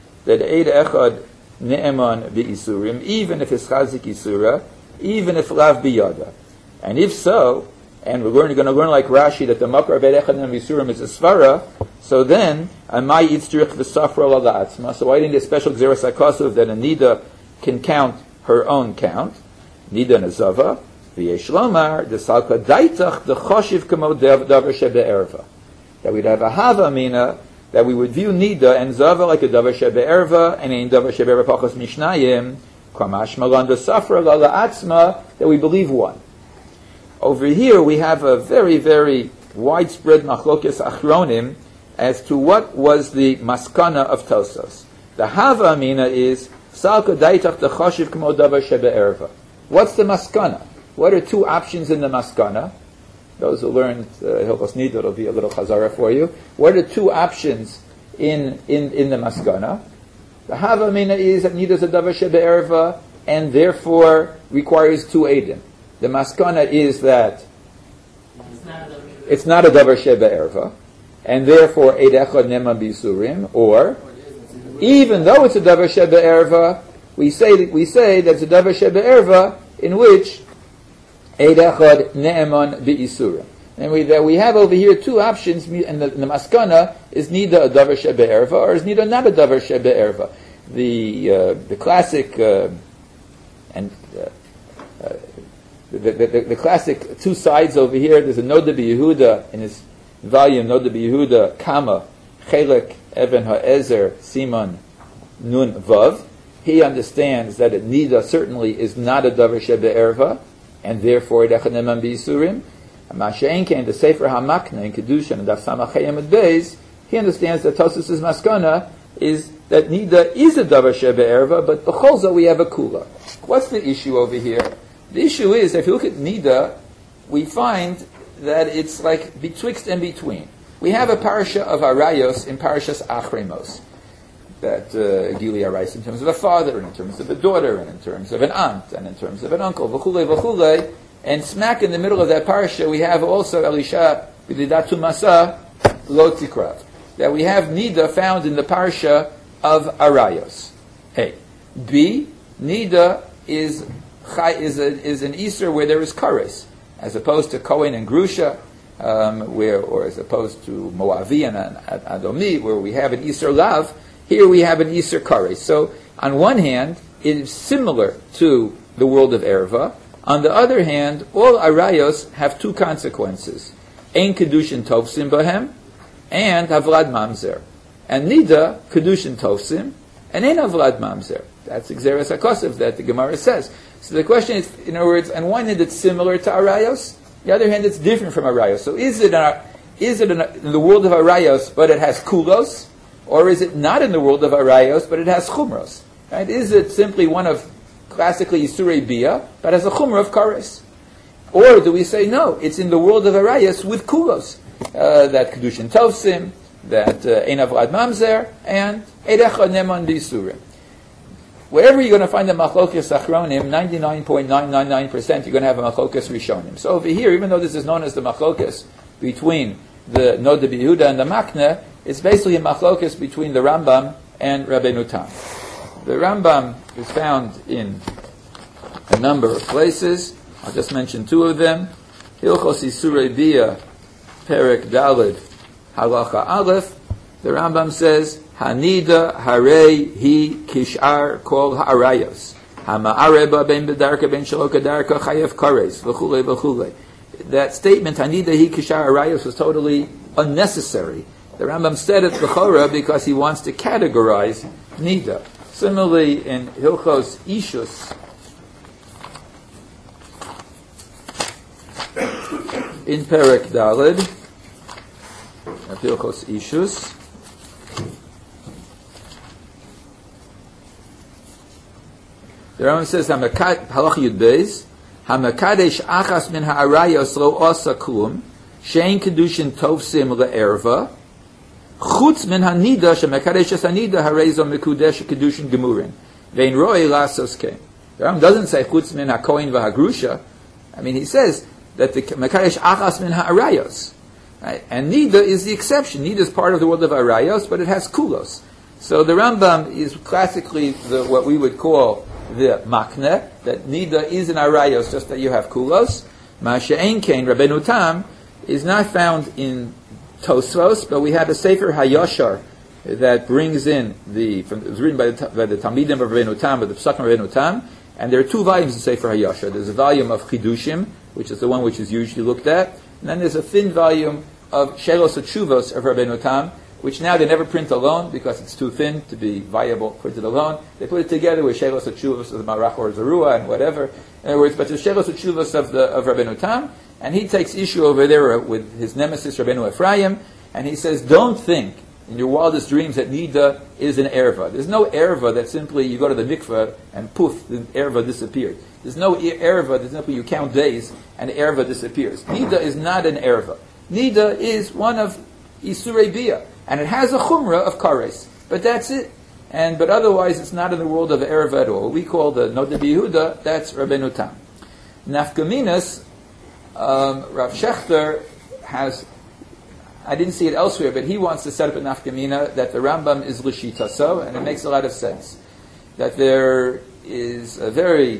even if it's Chazik Yisura, even if Lav Biyada. And if so, and we're going to learn like Rashi that the Makar of Eid Echad Ne'eman B'Yisurim is a Svara, so then, Amai Yitzrich V'Safra La'atzma. So why didn't a special Gzeras HaKosov that a Nida can count her own count? Nida Nazava. V'yesh Lomar, the Salka Daitach, the Choshiv Kamo Davar Shebe'erva. That we'd have a Hava Mina, that we would view Nida and Zava like a Davar Shebe'erva, and in Davar Shebe'erva Pachos Mishnayim, Kamash Malan V'Safra La'atzma, that we believe one. Over here we have a very, very widespread Machlokes Achronim as to what was the maskana of Tosfos. The Hava Amina is Salka Daitach the Choshiv Kamo Davar Shebe'erva. What's the maskana? What are two options in the maskana? Those who learned Hilchos Nida, it'll be a little chazara for you. What are two options in the maskana? The Hava Amina is that Nida is a Davar Shebe'erva and therefore requires two Eidim. The maskana is that it's not a Davar Shebe'erva, and therefore Eid Echad Ne'eman B'Yisurim, or even though it's a Davar Shebe'erva, we say that's a Davar Shebe'erva in which Eid Echad Ne'eman B'Yisurim. And we have over here two options, and the maskana is Nida a Davar Shebe'erva, or is Nida not a Davar Shebe'erva. The classic the classic two sides over here. There's a Noda B'Yehuda in his volume Noda B'Yehuda Kama Chelek Even HaEzer Simon Nun Vav. He understands that a Nida certainly is not a Davar Shebe'erva, and therefore Eid Echad Ne'eman B'Yisurim. Masha'en Kein the Sefer HaMakna in Kedushin and Daf Samach Hayim Beis. He understands that Tosfos' maskana is that Nida is a Davar Shebe'erva, but b'cholza we have a Kula. What's the issue over here? The issue is, if you look at Nida, we find that it's like betwixt and between. We have a parasha of Arayos in Parashas Achremos, that Gilia writes in terms of a father, and in terms of a daughter, and in terms of an aunt, and in terms of an uncle, v'chulei v'chulei, and smack in the middle of that parasha we have also Elisha b'didatu masa lo tikrav, that we have Nida found in the parasha of Arayos. A. B. Nida is an Easter where there is kares, as opposed to Kohen and Grusha, or as opposed to Moavi and Adomi, where we have an Easter lav. Here we have an Easter kares. So on one hand, it is similar to the world of Erva. On the other hand, all Arayos have two consequences: Ein Kedushin Tovsim Bahem, and Havlad Mamzer. And Nida, Kedushin Tovsim, and Ein Havlad Mamzer. That's Gzeras HaKosov that the Gemara says. So the question is, in other words, on one hand it's similar to Arayos, on the other hand it's different from Arayos. So is it in the world of Arayos, but it has Kulos, or is it not in the world of Arayos, but it has Chumros? Right? Is it simply one of classically Yisurei Bia, but has a Chumra of Kares? Or do we say, no, it's in the world of Arayos with Kulos, that Kedushin Tovsim, that Ein Avlad Mamzer, and Eid Echad Ne'eman B'Yisurim. wherever you're going to find a machlokas achronim, 99.999% you're going to have a machlokas rishonim. So over here, even though this is known as the machlokas between the Nod Yehuda and the Makna, it's basically a machlokas between the Rambam and Rabbeinu Tam. The Rambam is found in a number of places. I'll just mention two of them. Hilchos Isurei Bia, Perek Daled, Halacha Aleph. The Rambam says, Hanida Harei Hi Kishar Kol Ha'arayos. Hama'areba Ben Bedarka Ben Shaloka Darka Chayev Kares. V'chulei v'chulei. That statement, Hanida Hi Kishar Arayos, was totally unnecessary. The Rambam said it B'chora because he wants to categorize Nida. Similarly, in Hilchos Ishus, in Perek Daled, Hilchos Ishus, the Rambam says, Halach Yud Beis, Hamakadesh achas min ha'arayos lo osa klum, shein kedushin tovsim le'erva, chutz min hanida shemakadesh es hanida harezo mekudesh kedushin gemurin, vein roi lasos kein. The Rambam doesn't say chutz min ha'koin v'hagrusha. I mean, he says that the makadesh achas min ha'arayos. Right? And nida is the exception. Nida is part of the world of arayos, but it has kulos. So the Rambam is classically what we would call the makne, that nida is in arayos, just that you have kulos. Ma'ashe'en kein Rabbeinu Tam is not found in Tosfos, but we have a Sefer HaYashar that brings in it was written by the Talmidim of Rabbeinu Tam, by the Psakim of Rabbeinu Tam, and there are two volumes in Sefer HaYashar. There's a volume of Chidushim, which is the one which is usually looked at, and then there's a thin volume of Shelos HaTshuvos of Rabbeinu Tam, which now they never print alone because it's too thin to be viable printed alone. They put it together with Shelos HaTshuvos of the Marach or Zerua and whatever. In other words, but the Shelos HaTshuvos of Rabbeinu Tam, and he takes issue over there with his nemesis Rabbeinu Ephraim, and he says, don't think in your wildest dreams that Nida is an erva. There's no erva that simply you go to the mikveh and poof, the erva disappeared. There's no erva that simply you count days and erva disappears. Nida is not an erva. Nida is one of Isurei Bia, and it has a chumrah of kares, but that's it. But otherwise, it's not in the world of erva at all. What we call the Nod Yehuda, that's Rabbeinu Tam. Nafkaminas, Rav Shechter has, I didn't see it elsewhere, but he wants to set up a nafkamina that the Rambam is l'shitaso, and it makes a lot of sense. That there is a very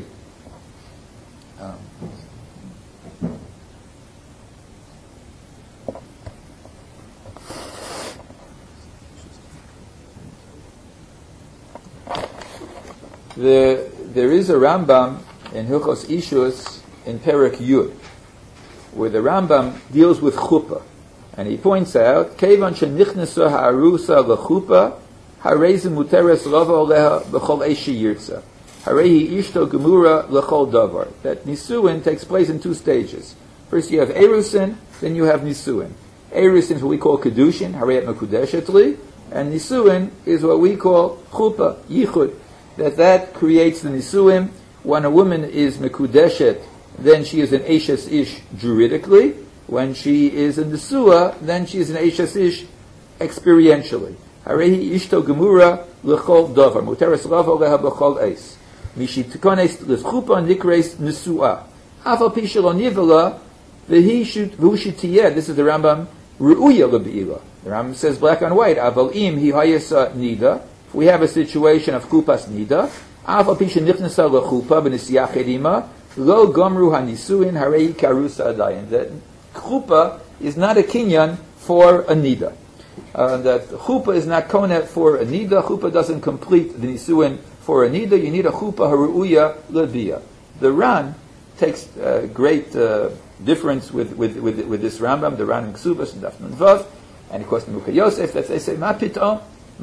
there is a Rambam in Hilchos Ishus in Perek Yud, where the Rambam deals with chuppah, and he points out, Kevan shenichnesu ha'arusa lechuppah, harei muteres lavo leha b'chol eishi yirtza, harei ishto gemura lechol davar. That nisuin takes place in two stages. First you have erusin, then you have nisuin. Erusin is what we call kedushin, harei et mekudeshet li, and nisuin is what we call chuppah, yichud. That creates the nisuim. When a woman is mekudeshet, then she is an Eishes Ish juridically. When she is a Nesua, then she is an Eishes Ish experientially. Harehi Ishto Gemura L'chol Dovar. Muteres Lavo Leha B'chol Eis. Mishitikones L'chupa Nikres Nesua. Afal Pishalo Nivala V'hu Shitiyeh. This is the Rambam Ru'uya L'Be'ila. The Rambam says black on white. Aval Im Hi Hayasa Nida. If we have a situation of Kupas Nida, Afal Pisha Nichnasa L'chupa B'Nisiyach Edima, Lo Gomru HaNisuin Harei Karusa Adayin. That chuppah is not a kinyan for a nida. That chuppah is not konet for a nida. Chuppah doesn't complete the nisuin for a nida. You need a chuppah haruuya lebia. The Ran takes great difference with this Rambam, the Ran in Ksubas and Daf Nun Vav, and of course the Mukha Yosef, that they say ma pitom,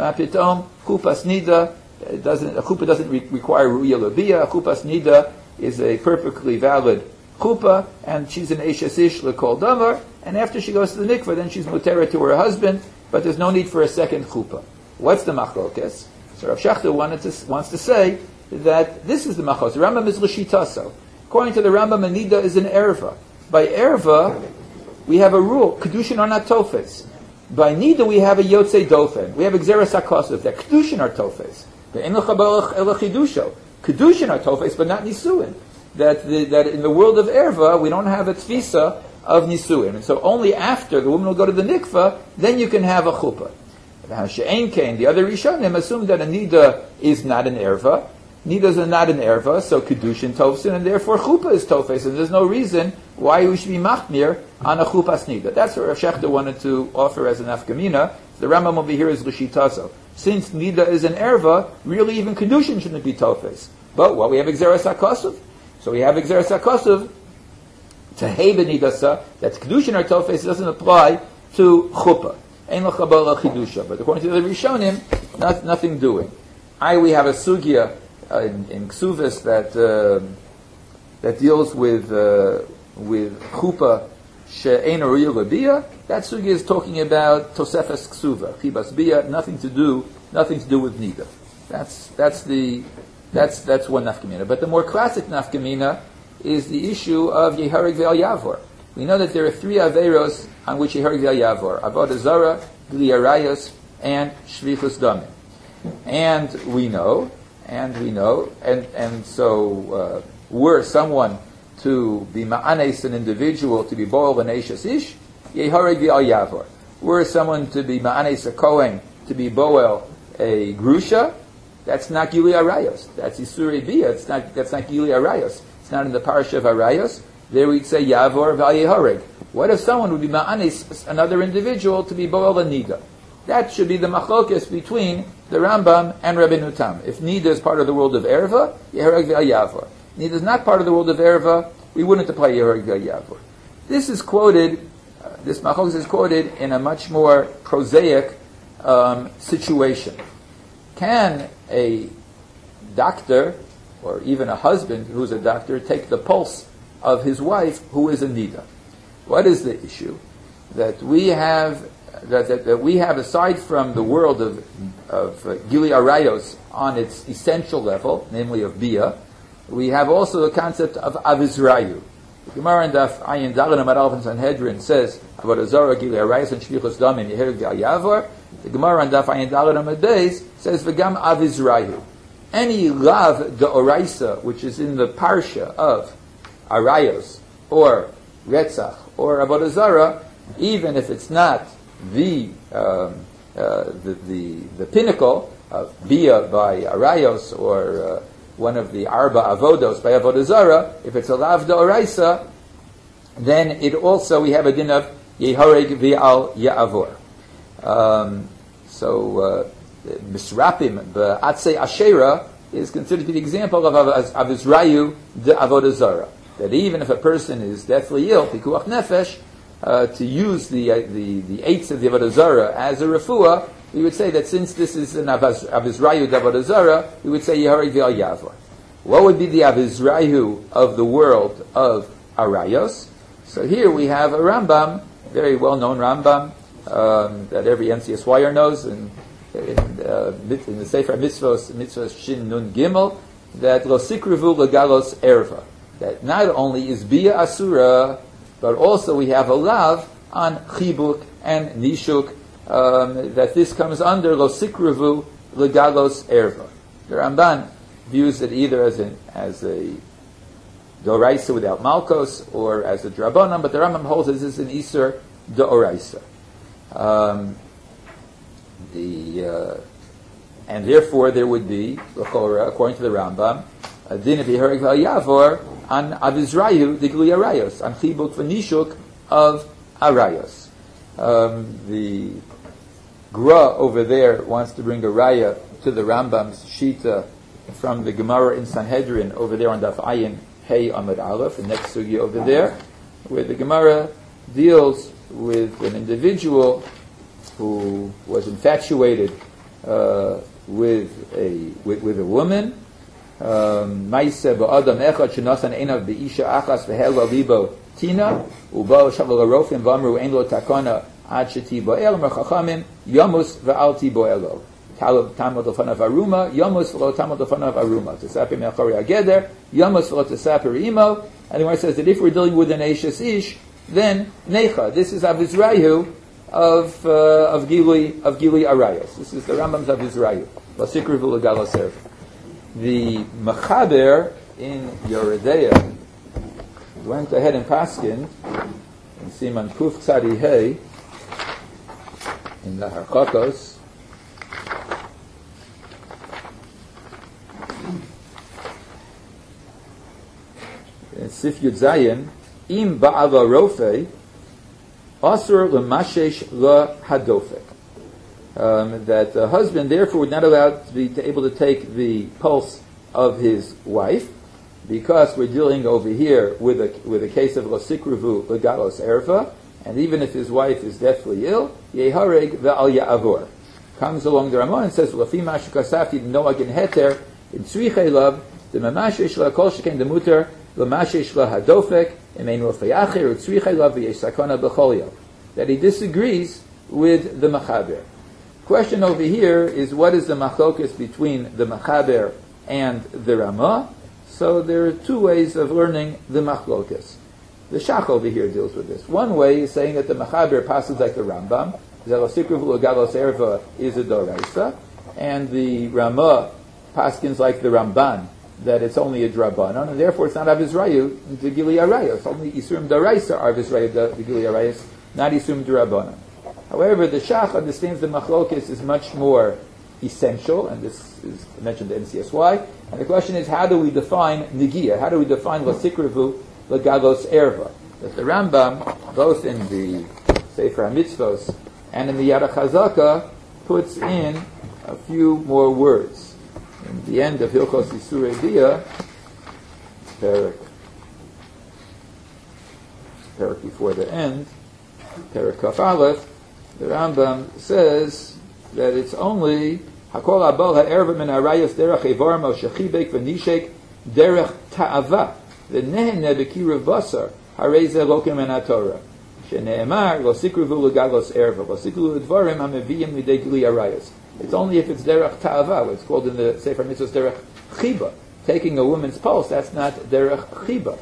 chuppahs nida. A chuppah doesn't require ruuya lebia. A chuppahs nida is a perfectly valid chuppah, and she's an Eishes Ish l'kol davar, and after she goes to the mikveh, then she's mutera to her husband, but there's no need for a second chuppah. What's the machlokes? So Rav Shechter wants to say that this is the machlokes. The Rambam is l'shitaso. According to the Rambam, a nida is an erva. By erva, we have a rule, kedushin are not tofes. By nida, we have a yotzei dofen. We have exeres hakosov, that kedushin are tofes. Ve'en l'chabar ela chidusho. Kedushin are tofes, but not nisuin. That in the world of erva, we don't have a tfisa of nisuin. And so only after the woman will go to the mikveh, then you can have a chuppah. The other Rishonim assume that a nida is not an erva. Nidas are not an erva, so kedushin tofsin, and therefore chuppah is tofes, and there's no reason why we should be machmir on a chuppah's nida. That's what Rav Shechter wanted to offer as an afkamina. The Rambam over here is l'shitaso. Since nida is an erva, really even kedushin shouldn't be tofes. But we have exeras hakosov. So we have exeras hakosov to hebe nidasa. That's kedushin or tofes. It doesn't apply to chuppah. Ein l'chabal l'chidusha. But according to the Rishonim, nothing doing. We have a sugya in Ksuvas that deals with chuppah she'ein oriyah l'biyah. That sugya is talking about tosefes ksuva, chibas biyah, nothing to do with nida. That's one nafkamina. But the more classic nafkamina is the issue of yeharig ve'al yavor. We know that there are three averos on which yeharig ve'al yavor: avodah zara, gli arayos, and shvichus damim. And we know, so were someone to be ma'anes, an individual, to be boel an eishes ish, yeharig ve'al yavor. Were someone to be ma'anes a kohen, to be boel a grusha, that's not gili arayos. That's isurei biyah. That's not gili arayos. It's not in the parasha of arayos. There we'd say yavor ve'al yeharig. What if someone would be ma'anes another individual to be boel a nida? That should be the machlokes between the Rambam and Rabbeinu Tam. If nida is part of the world of erva, yeharig ve'al yavor. Nida is not part of the world of erva, we wouldn't apply yeharig ve'al yavor. This is quoted. This machlokes is quoted in a much more prosaic situation. Can a doctor, or even a husband who's a doctor, take the pulse of his wife who is a nida? What is the issue? That we have, that we have, aside from the world of Gili Arayos on its essential level, namely of Bia, we have also the concept of Avizrayu. The Gemara in Daf Ayin Daled Amud Aleph in Sanhedrin says about Azara, Gili Arayos, and Shvichus Damim, Yehirig Ve'al Yavor. The Gemara in Daf Ayin Daled Amud Beis says V'gam Avizrayu. Any lav deoraisa which is in the parsha of Arayos or Retzach or Avodah Zarah, even if it's not the pinnacle of Bia by Arayos or one of the Arba Avodos by Avodah Zarah, if it's a lav deoraisa, then it also, we have a din of Yehareg Ve'al Ya'avor. Misrapim, the Atzei Asherah, is considered to be the example of Avizrayu de Avodah Zarah. That even if a person is deathly ill, Pikuach Nefesh, to use the eights of the Avodah Zarah as a refuah, we would say that since this is an Avizrayu de Avodah Zarah, we would say Yehareg Ve'al Yavor. What would be the Avizrayu of the world of Arayos? So here we have a Rambam, very well-known Rambam, that every NCSYer knows, and in the Sefer Mitzvos Shin Nun Gimel, that Lo Sikrivu Legalos Erva, that not only is Bia Asura, but also we have a lav on Chibuk and Nishuk, that this comes under Lo Sikrivu Legalos Erva. The Ramban views it either as a Doraisa without Malkos, or as a Drabonon, but the Rambam holds this is an Isur Doraisa. And therefore there would be, according to the Rambam, a din of Yehareg Ve'al Yavor on Avizrayu de Gili Arayos, on Chibuk V'Nishuk of Arayos. The Gra over there wants to bring a raya to the Rambam's Shita from the Gemara in Sanhedrin over there on Daf Ayin Hey Amud Aleph, the next sugi over there, where the Gemara deals with an individual who was infatuated with a woman. Ma'aseh ba'adam echad shenasan einav be'isha achas v'hela libo tina u'ba'al shavel harofim v'amru ein lo takana ad sheti bo'el mer chachamim yamus v'al ti bo'elo tamod lefanav aruma yamus v'lo tamod lefanav aruma tesaper me'achori ageder yamus v'lo tesaper imo. And the Gemara says that if we're dealing with an eishes ish, then necha, this is Avizrayu of Gili Arayos. This is the Rambam's of Yisrael. Lasikruvu Legalos Erva. The Mechaber in Yoredeya went ahead and paskin in Siman Kuf Tzadi Hey in the Harchakos. In Sif Yud Zayin, Im Ba'ava Rofei Asur L'Mashesh L'Hadofek. That the husband therefore would not allow to be able to take the pulse of his wife, because we're dealing over here with a case of Losikruvu Legalos Erva, and even if his wife is deathly ill, Yehareg Ve'al Ya'avor. Comes along the Ramah and says, Lafi Mashu Kasafti Noagin Heter, in Tzrichei Love, the Mamashesh La Kol Sheken the Muter, L'Mashesh La Hadofek, Emein L'Fayacher, Tzrichei Love V'Yesakona B'Cholyo. That he disagrees with the Machaber. Question over here is, what is the machlokas between the Machaber and the Ramah? So there are two ways of learning the machlokas. The Shach over here deals with this. One way is saying that the Machaber passes like the Rambam, Zelasikruvu Legalos Erva is a Doraisa, and the Ramah paskins like the Ramban, that it's only a Drabanan, and therefore it's not Avizrayu, the Gili Arayos. It's only Isurim Doraisa are Avizrayu, the Gili Arayos, not Isurim Drabanan. However, the Shach understands the machlokes is much more essential, and this is mentioned in NCSY. And the question is, how do we define Negiah? How do we define Lasikruvu Legalos Erva? That the Rambam, both in the Sefer HaMitzvos and in the Yad HaChazaka, puts in a few more words. In the end of Hilchos Isurei Bia, parak before the end, parak Kaf Aleph, the Rambam says that it's only Hakol Abal Ha'erva Min Arayos Derech Evarim O Shechibek V'Nishek Derech Ta'ava V'Nehene B'Kiruv Basar Harei Ze Lokim En HaTorah Shene'emar Lo Sikruvu Legalos Erva Lo Sikruvu Dvarim HaMeviyim Lidei Gili Arayos. It's only if it's Derech Ta'ava, what's called in the Sefer Mitzvos Derech Chiba. Taking a woman's pulse, that's not Derech Chiba.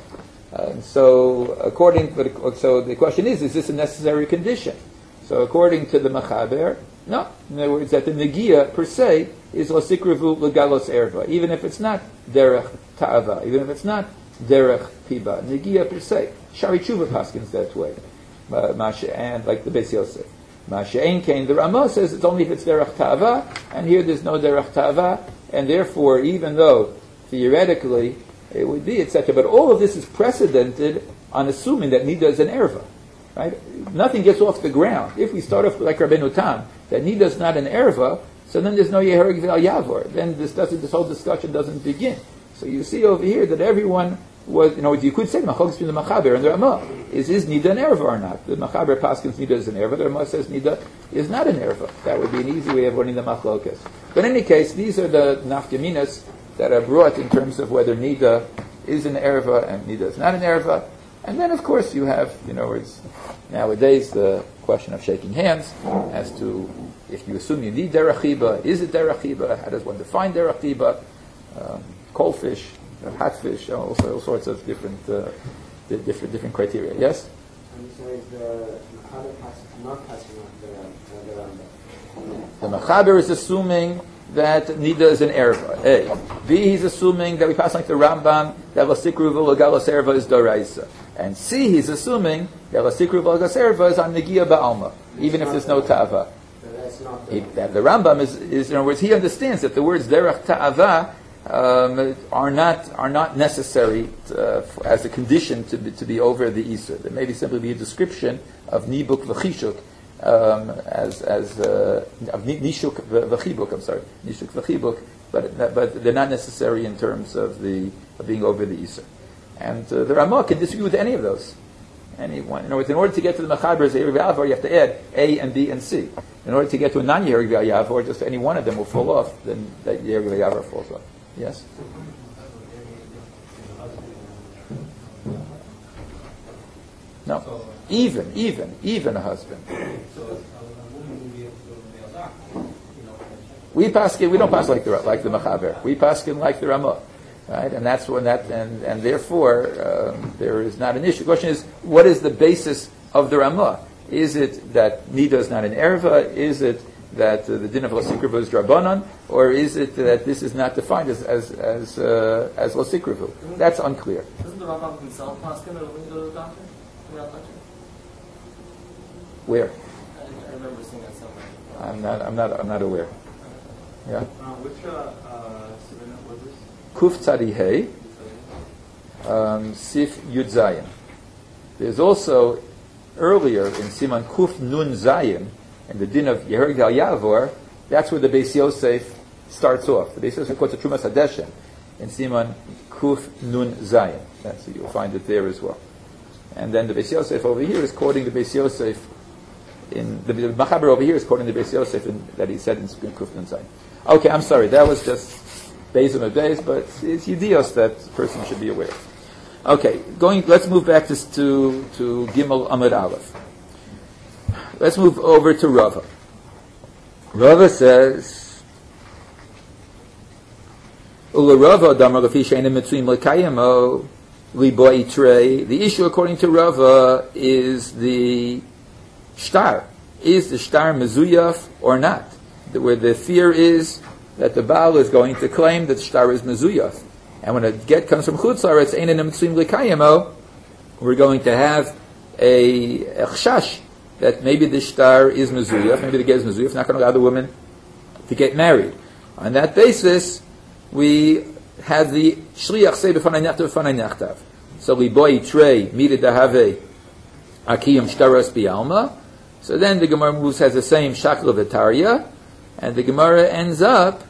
So the question is this a necessary condition? So according to the Machaber, no. In other words, that the Negiah per se is Lasikruvu Legalos Erva, even if it's not Derech Ta'ava, even if it's not Derech Piba. Negiah per se. Shari Tshuva paskins that way. And like the Beis Yosef. Masha'en Kain, the Ramah says it's only if it's Derech Ta'ava, and here there's no Derech Ta'ava, and therefore, even though theoretically it would be, etc., but all of this is precedented on assuming that Nida is an Erva. Right? Nothing gets off the ground. If we start off like Rabbeinu Tam, that Nida is not an Erva, so then there's no Yehareg Ve'al Yavor. Then this whole discussion doesn't begin. So you see over here that everyone was, you could say Machlokas between the Machaber and the Ramah. Is Nida an Erva or not? The Machaber paskins Nida is an Erva, the Ramah says Nida is not an Erva. That would be an easy way of learning the Machlokas. But in any case, these are the nafkaminas that are brought in terms of whether Nida is an Erva and Nida is not an Erva. And then, of course, you have, it's nowadays the question of shaking hands as to if you assume you need derech chiba, is it derech chiba? How does one define derech chiba? Cold fish, hot fish, all sorts of different criteria. Yes. And so is the Machaber not passing on the Rambam? The Machaber is assuming that Nida is an Erva. A. B. He's assuming that we pass like the Rambam that Lasikruvu Legalos Erva is Doraisa. And C. He's assuming that Lasikruvu Legalos Erva is on Negiah Ba'alma, even if there's no Ta'ava. That the Rambam is, in other words, he understands that the words Derech Ta'ava are not necessary as a condition to be over the Isur. There may be simply be a description of Nibuk V'Chishuk, of Nishuk V'Chibuk, Nishuk V'Chibuk, but they're not necessary in terms of being over the Isur. And the Ramah can disagree with any of those. Anyone. In order to get to the Mechaber's Yehareg Ve'al Yavor, you have to add A and B and C. In order to get to a non-Yehareg Ve'al Yavor, just any one of them will fall off, then that Yehareg Ve'al Yavor falls off. Yes? No. Even a husband. We don't pass like the Machaber. We pass like the Ramah. Right? And that's when and therefore there is not an issue. The question is, what is the basis of the Ramah? Is it that Nida is not an erva? Is it that the din of Losikrivu is Drabanan? Or is it that this is not defined as Losikrivu? That's unclear. Doesn't the Rambam himself ask him when he goes to the doctor? Where? I remember seeing that somewhere. I'm not aware. Yeah. Which Savannah was this? Kuf Tzadi Hey, Sif Yud Zayin. There's also earlier in Siman Kuf Nun Zayin, in the din of Yeher Gal Yavor, that's where the Beis Yosef starts off. The Beis Yosef quotes a Trumas Hadeshen in Siman Kuf Nun Zayin. That's you'll find it there as well. And then the Beis Yosef over here is quoting the Beis Yosef in the Machaber over here is quoting the Beis Yosef that he said in Kuf Nun Zayin. Okay, I'm sorry. That was just Beis of Beis, but it's Yedios that the person should be aware of. Okay, let's move back to Gimel Amud Aleph. Let's move over to Rava. Rava says, the issue according to Rava is the shtar. Is the shtar mezuyaf or not? Where the fear is that the Baal is going to claim that the shtar is mezuyaf. And when a get comes from Chutz La'aretz, Ein Enem Mitzuyim L'Kayemo, we're going to have a chash that maybe the shtar is mezuyaf, maybe the get is mezuyaf, not going to allow the woman to get married. On that basis, we have the shliach say b'fanay nachtav b'fanay nachtav. So liboi trei mida dahave akiyam shtaras bialma. So then the Gemara moves has the same shakla v'tarya, and the Gemara ends up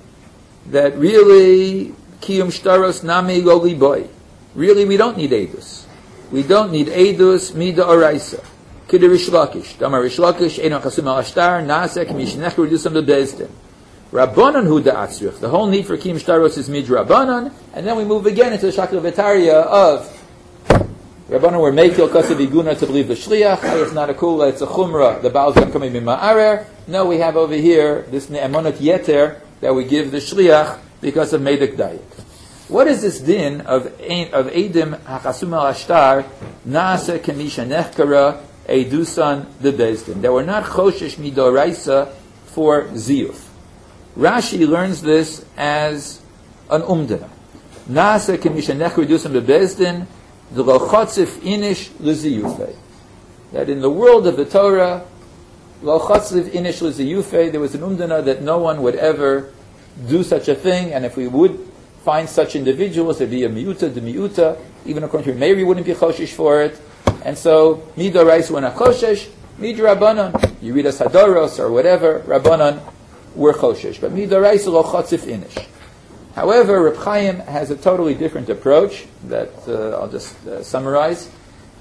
that really kiyum shtaros nami lo liboi. Really, we don't need edus. We don't need edus mida oraisa. Kidder Rish Lakish. Damar Rish Lakish, Einon Chasum al Ashtar, Naasek, Mishnech, Reducem the Bezdin. Rabbanan hu da'atzrich. The whole need for Kiyum Shtaros is mid Rabbanan, and then we move again into the Shakla V'Tarya of Rabbanan were Meikil Kasav Iguna to believe the Shliach. It's not a kula, it's a chumrah. The Baal's going to come in Ma'arer. No, we have over here this Ne'emonot Yeter that we give the Shliach because of Medek Dayik. What is this din of Eidim HaChasum al Ashtar, Naasek, Kemisha Nechkara, Eidusan the Bezdin? That were not Choshesh Midoraisa for Ziyuf. Rashi learns this as an umdana. Nasa kemishanech reducing the Bezdin, the lochatzif inish leziyufei. That in the world of the Torah, lochatzif inish leziyufei, there was an umdana that no one would ever do such a thing, and if we would find such individuals, there'd be a miuta, the miuta, even according to Meiri wouldn't be choshesh for it. And so, midorais were not choshesh, midrabanan. You read us Hadoros or whatever, Rabbanan were choshesh. But midorais lo chatzif inish. However, Reb Chaim has a totally different approach that I'll just summarize.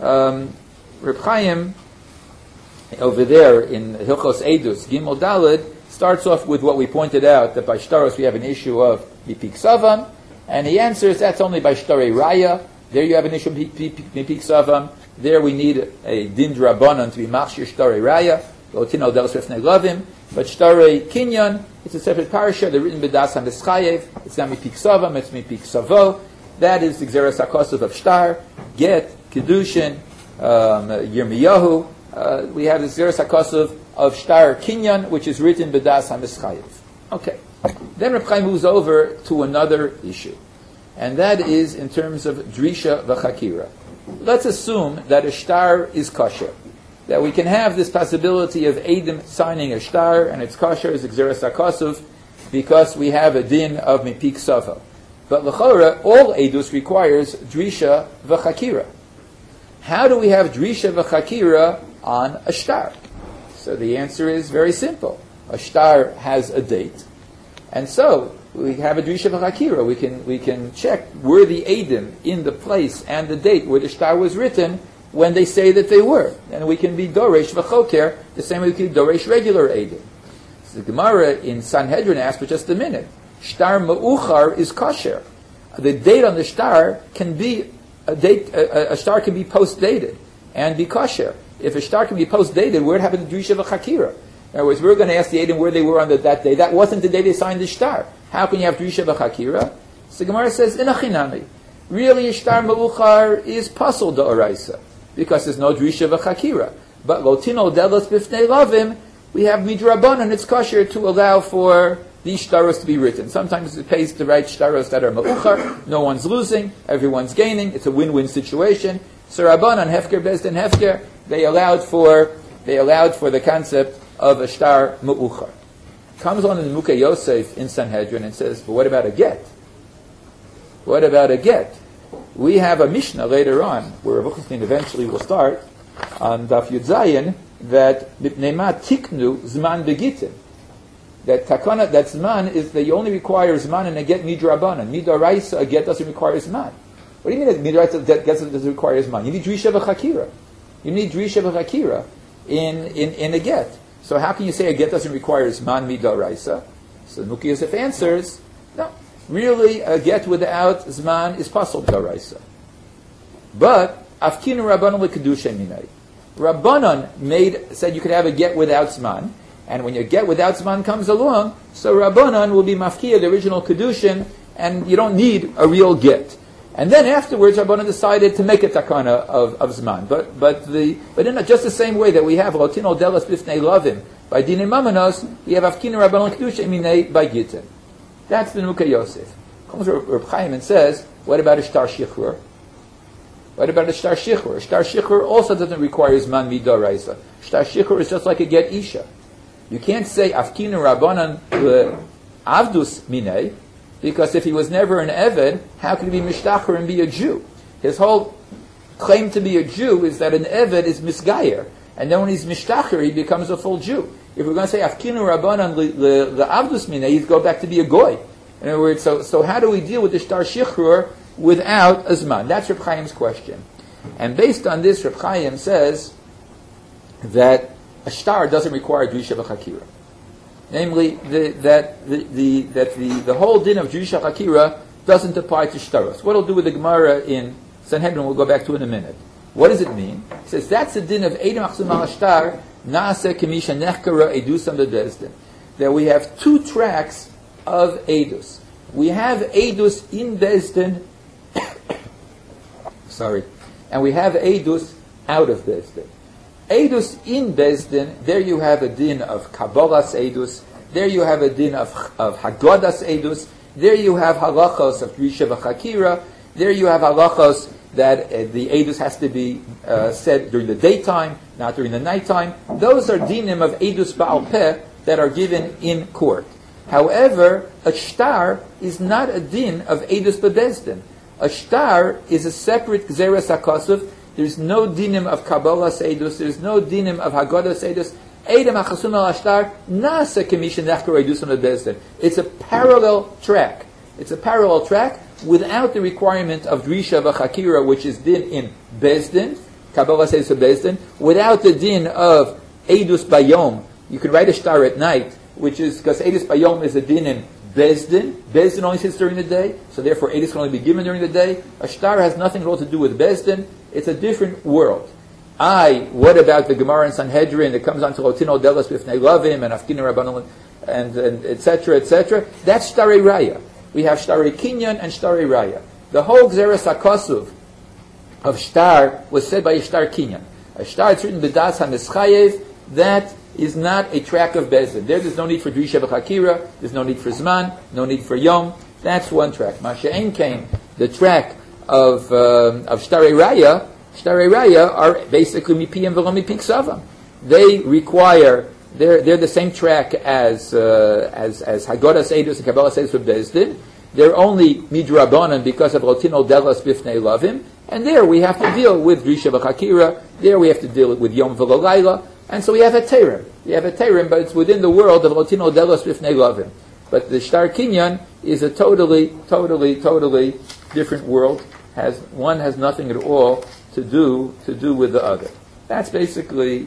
Reb Chaim, over there in Hilchos Eidus, Gimel Daled, starts off with what we pointed out, that by Shtaros we have an issue of Mipik Savam, and he answers that's only by Shtarei Raya. There you have an issue of Mipik Savam. There we need a Din Drabanan to be Machshir Shtarei Raya, Lotin al Del Srefnei Lavim, but Shtarei Kinyan, it's a separate parasha, they're written B'das HaMeschayev, it's not Mipik Savam, it's Mipik Savo. That is the Gzeras HaKosav of Shtar, Get, Kedushin, Yirmiyahu. We have the Gzeras HaKosav of Shtar Kinyan, which is written B'das HaMeschayev. Okay. Then Reb Chaim moves over to another issue, and that is in terms of Drisha v'Chakira. Let's assume that a shtar is kosher, that we can have this possibility of Eidim signing a shtar, and it's kosher as Gzeras HaKosav, because we have a din of Mipik Sava. But l'chora, all Eidus requires Drisha v'Chakira. How do we have Drisha v'Chakira on a shtar? So the answer is very simple. A shtar has a date, and so we have a Drisha v'Chakira. We can check were the Eidim in the place and the date where the shtar was written when they say that they were, and we can be Doresh v'Choker the same way we can Doresh regular Eidim. So the Gemara in Sanhedrin asked for just a minute. Shtar ma'uchar is kosher. The date on the shtar can be a date. A shtar can be post-dated and be kosher. If a shtar can be post-dated, where happened to Drisha v'Chakira? In other words, we're going to ask the Eidim where they were on that day. That wasn't the day they signed the shtar. How can you have Drisha v'Chakira? So the Gemara says, Inachinami. Really, a shtar ma'uchar is pasul da'oraisa, because there's no Drisha v'Chakira. But lotino delos bifnei lavim, we have midrabanan, it's kosher to allow for these shtaros to be written. Sometimes it pays to write shtaros that are ma'uchar, no one's losing, everyone's gaining, it's a win-win situation. So Rabbanan, Hefker, Bezdin, Hefker, they allowed for the concept of a shtar ma'uchar. Comes on in Mukha Yosef in Sanhedrin and says, but what about a get? What about a get? We have a Mishnah later on, where Rav Uchstein eventually will start, on Daf Yud Zayin, that Mipnei tiknu zman begitin. That takana, that zman is that you only require zman in a get midrabanan. Midaraisa, a get doesn't require zman. What do you mean that midaraisa get doesn't require zman? You need drisha v'chakira. You need drisha v'chakira in a get. So how can you say a get doesn't require zman midaraisa? So Mukha Yosef answers, no. Really, a get without zman is pasul daraisa. But afkinu rabbanon lekedusha minay. Rabbanon said you could have a get without zman, and when your get without zman comes along, so Rabbanon will be mafkiya, the original kedushin, and you don't need a real get. And then afterwards, Rabbanon decided to make a takana of zman. But in just the same way that we have lotino delas bifnei lavim by dinin mamanos, we have afkinu Rabbanon kedusha minay by gitin. That's the Mukha Yosef. Comes Reb Chaim and says, what about a shtar shichur? What about a shtar shichur? A shtar shichur also doesn't require zman midaraisa. Shtar shichur is just like a get isha. You can't say afkinu rabbanan avdus minei, because if he was never an eved, how could he be mishtacher and be a Jew? His whole claim to be a Jew is that an eved is misgayer, and then when he's mishtacher, he becomes a full Jew. If we're going to say afkinu rabbanan the avdus minei, he'd go back to be a goy. In other words, so how do we deal with the shtar shichrur without a zman? That's Reb Chaim's question. And based on this, Reb Chaim says that a shtar doesn't require drisha v'chakira. Namely, that the whole din of drisha v'chakira doesn't apply to shtaros. What it'll do with the Gemara in Sanhedrin, we'll go back to in a minute. What does it mean? It says that's the din of Edim Achsum al Shtar, Naaseh Kemisha Nechkara Edusam Bezdin. That we have two tracks of Edus. We have Edus in Bezdin, and we have Edus out of Bezdin. Edus in Bezdin, there you have a din of Kabbalas Edus, there you have a din of Haggadas Edus, there you have halachos of Drisha v'Chakira, there you have halachos that the Edus has to be said during the daytime, not during the nighttime. Those are dinim of Edus Ba'al Peh that are given in court. However, a shtar is not a din of Edus Bebezdin. A shtar is a separate Gzeres HaKosov. There's no dinim of Kabbalas Edus. There's no dinim of Haggadas Edus. Edem HaChasum al Ashtar Nasa Kemisha Nechkar Edusam Bebezdin. It's a parallel track. It's a parallel track without the requirement of Drisha v'Chakira, which is din in Bezdin, Kabbalas Edus Bezdin, without the din of Edus Bayom. You can write a shtar at night, which is, because Edus Bayom is a din in Bezdin. Bezdin only sits during the day, so therefore Edus can only be given during the day. A shtar has nothing at all to do with Bezdin. It's a different world. What about the Gemara in Sanhedrin that comes on to Lotino Delos Bifnei Lavim and Afkinu Rabbanon and etc., etc.? That's Shtarei Raya. We have Shtarei Kinyan and Shtarei Raya. The whole Gzeres HaKosuv of Shtar was said by a Shtar Kinyan. A Shtar that's written B'das HaMeschayev, that is not a track of Bezdin. There's no need for Drisha v'Chakira, there's no need for Zman, no need for Yom. That's one track. Masha'en came, the track of Shtarei Raya are basically Mipiyam v'lo Mipiksavam. They require, they're the same track as Haggadas Edus and Kabbalas Edus of Bezdin. They're only Midrabanan because of Lotino Delas Bifnei Lavim. And there we have to deal with Drisha v'Chakira. There we have to deal with Yom v'lo Laila. And so we have a Terim. We have a Terim, but it's within the world of Lotino Delos Bifnei Lavim. But the Shtar Kinyan is a totally different world. One has nothing at all to do with the other. That's basically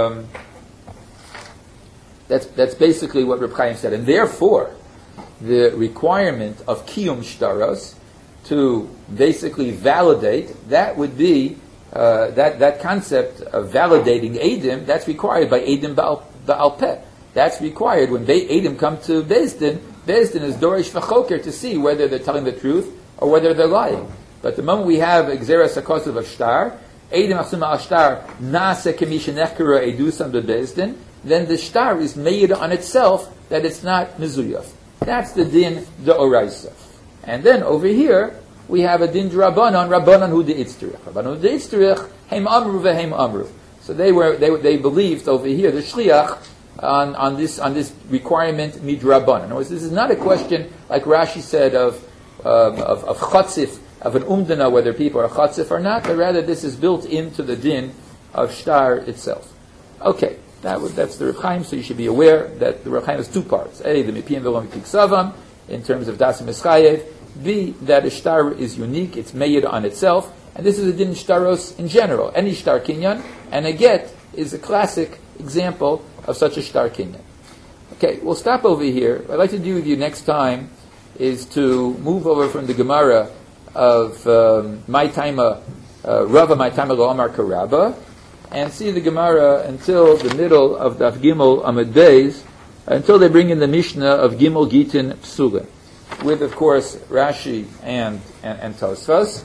what Reb Chaim said. And therefore, the requirement of Kiyum Shtaros to basically validate, that would be that concept of validating Eidim, that's required by Eidim Ba'al Peh. That's required when Eidim come to Bezdin. Bezdin is Dorish V'choker to see whether they're telling the truth or whether they're lying. But the moment we have Gzeres HaKosuv of Shtar, Eidim Achsuma Ashtar Nase Kemisha Nechkara Edusam Bebezdin, then the shtar is made on itself that it's not Mizuyaf. That's the din D'Oraisa. And then over here, we have a din Rabbanon hu de'itzterich. Rabbanon hu de'itzterich, heim amru veheim amru. So they believed over here, the shliach, on this requirement midrabanan. In other words, this is not a question like Rashi said of chatzif, of an umdana, whether people are chatzif or not, but rather this is built into the din of shtar itself. Okay, that's the Reb Chaim, so you should be aware that the Reb Chaim has two parts. A, the mipiyim v'lo mipiksavam, in terms of dasim eschayev. B, that a shtar is unique, it's made on itself, and this is a din shtaros in general, any shtar kinyan, and a get is a classic example of such a shtar kinyan. Okay, we'll stop over here. What I'd like to do with you next time is to move over from the Gemara of my taima, Rava my taima lo amar karaba, and see the Gemara until the middle of Daf Gimel Amud Beis, until they bring in the Mishnah of Gimel Gitin Psulim, with, of course, Rashi and Tosfos.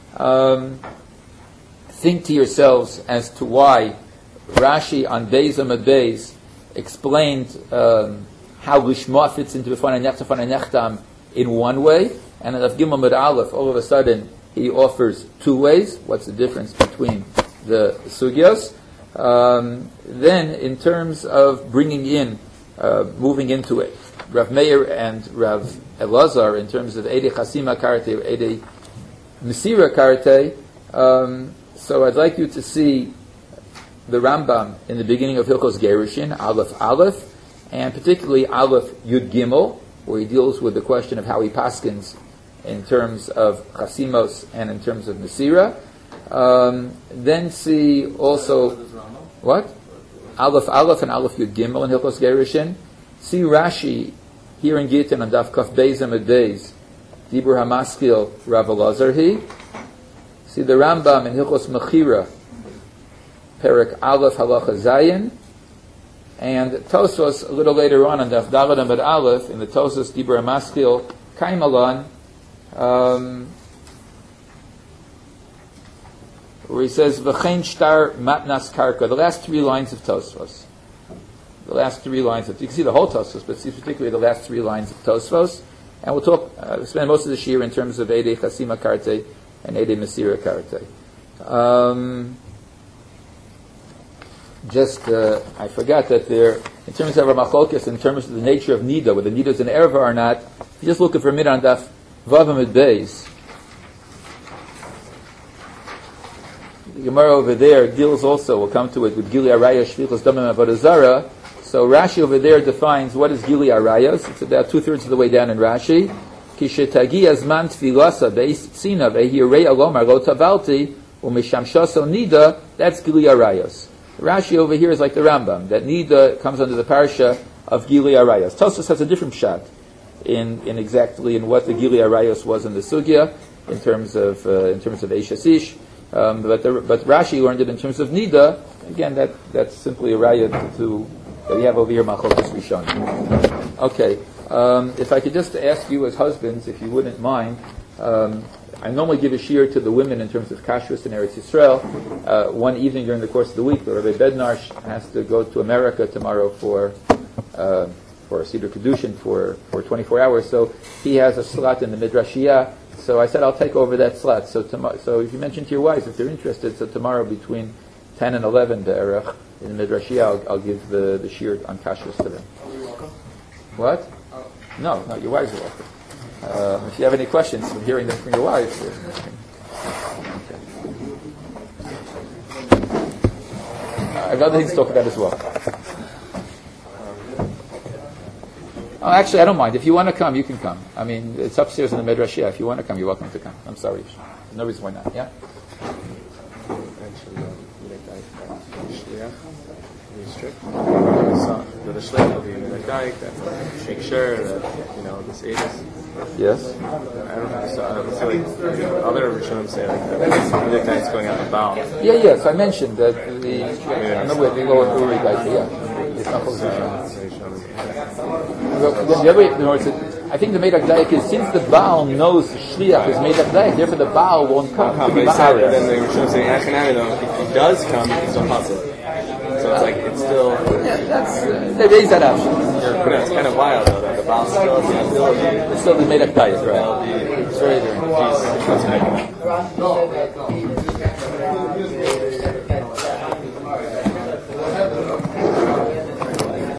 Think to yourselves as to why Rashi on Beis Amud Beis explained how Lishma fits into B'fanei Nechtam in one way, and in Daf Gimel Amud Aleph, all of a sudden, he offers two ways. What's the difference between the sugyos? Then, in terms of bringing in, moving into it, Rav Meir and Rav Elazar, in terms of Eidei Chasima Karate or Eidei Mesira Karate, so I'd like you to see the Rambam in the beginning of Hilchos Gerushin, Aleph, and particularly Aleph Yud Gimel, where he deals with the question of how he paskins in terms of Chasimos and in terms of Mesira. Then see also, what? Aleph and Aleph Yud Gimel in Hilchos Gerushin. See Rashi here in Gittin on Daf Kaf Beis Amud Beis, Dibur HaMaskil Rav Elazar he. See the Rambam in Hilchos Mechira, Perek Aleph Halacha Zayin, and Tosfos a little later on Daf Daled Amud Aleph in the Tosfos Dibur HaMaskil Kaimalan, where he says V'chein Shtar Matnas Karka, the last three lines of Tosfos. The last three lines of, you can see the whole Tosfos, but see particularly the last three lines of Tosfos. And we'll spend most of the shir in terms of Eidei Chasima Karte and Eidei Mesira Karte. I forgot that there, in terms of our machlokes, in terms of the nature of Nida, whether Nida is an erva or not, if you just look for a minute on Daf Vav Amud Beis, the Gemara over there deals also, we'll come to it, with Gili Araya Shvichos Damim Avodah Zarah. So Rashi over there defines what is Gili Arayos. It's about 2/3 of the way down in Rashi. Kishetagi azman tfilasa beis tzina vehirei alomar lo tavalti u'mishamshaso nida. That's Gili Arayos. Rashi over here is like the Rambam, that nida comes under the parsha of Gili Arayos. Tosfos has a different shot in what the Gili Arayos was in the sugya in terms of Eishasish. But Rashi learned it in terms of nida. Again, that's simply a raya to that we have over here, Machlokes Rishon. Okay, if I could just ask you as husbands, if you wouldn't mind, I normally give a shiur to the women in terms of kashrus in Eretz Yisrael one evening during the course of the week, but Rabbi Bednarsh has to go to America tomorrow for a Seder Kedushin for 24 hours, so he has a slot in the Midrashiyah. So I said I'll take over that slot. So if you mention to your wives if they're interested, so tomorrow between 10 and 11 be'erach in the Midrashiyah, I'll give the shiur on kashrus to them. Are we welcome? What? No, your wives are welcome. If you have any questions from hearing them from your wives. Okay. I have other things to talk about as well. Oh, actually, I don't mind. If you want to come, you can come. I mean, it's upstairs in the Midrashiyah. If you want to come, you're welcome to come. I'm sorry. There's no reason why not. Yeah? Strict. So the shliach will be in the dike, make sure that this age is. Yes. I don't know. So other Rishonim say like the dike's going out the bow. Yeah. So I mentioned that I know where the lower Uri guys. Yeah. It's not I think the Medak Dayak is, since the Baal knows the Shliach is Medak Dayak, therefore the Baal won't come. But he said, then they were saying, if he does come, he's still possible. So it's like, it's still... Yeah, that's, they raise that option. But it's kind of wild, though, that the Baal still has the ability. It's still the Medak Dayak, right? It's very different. Rashi said that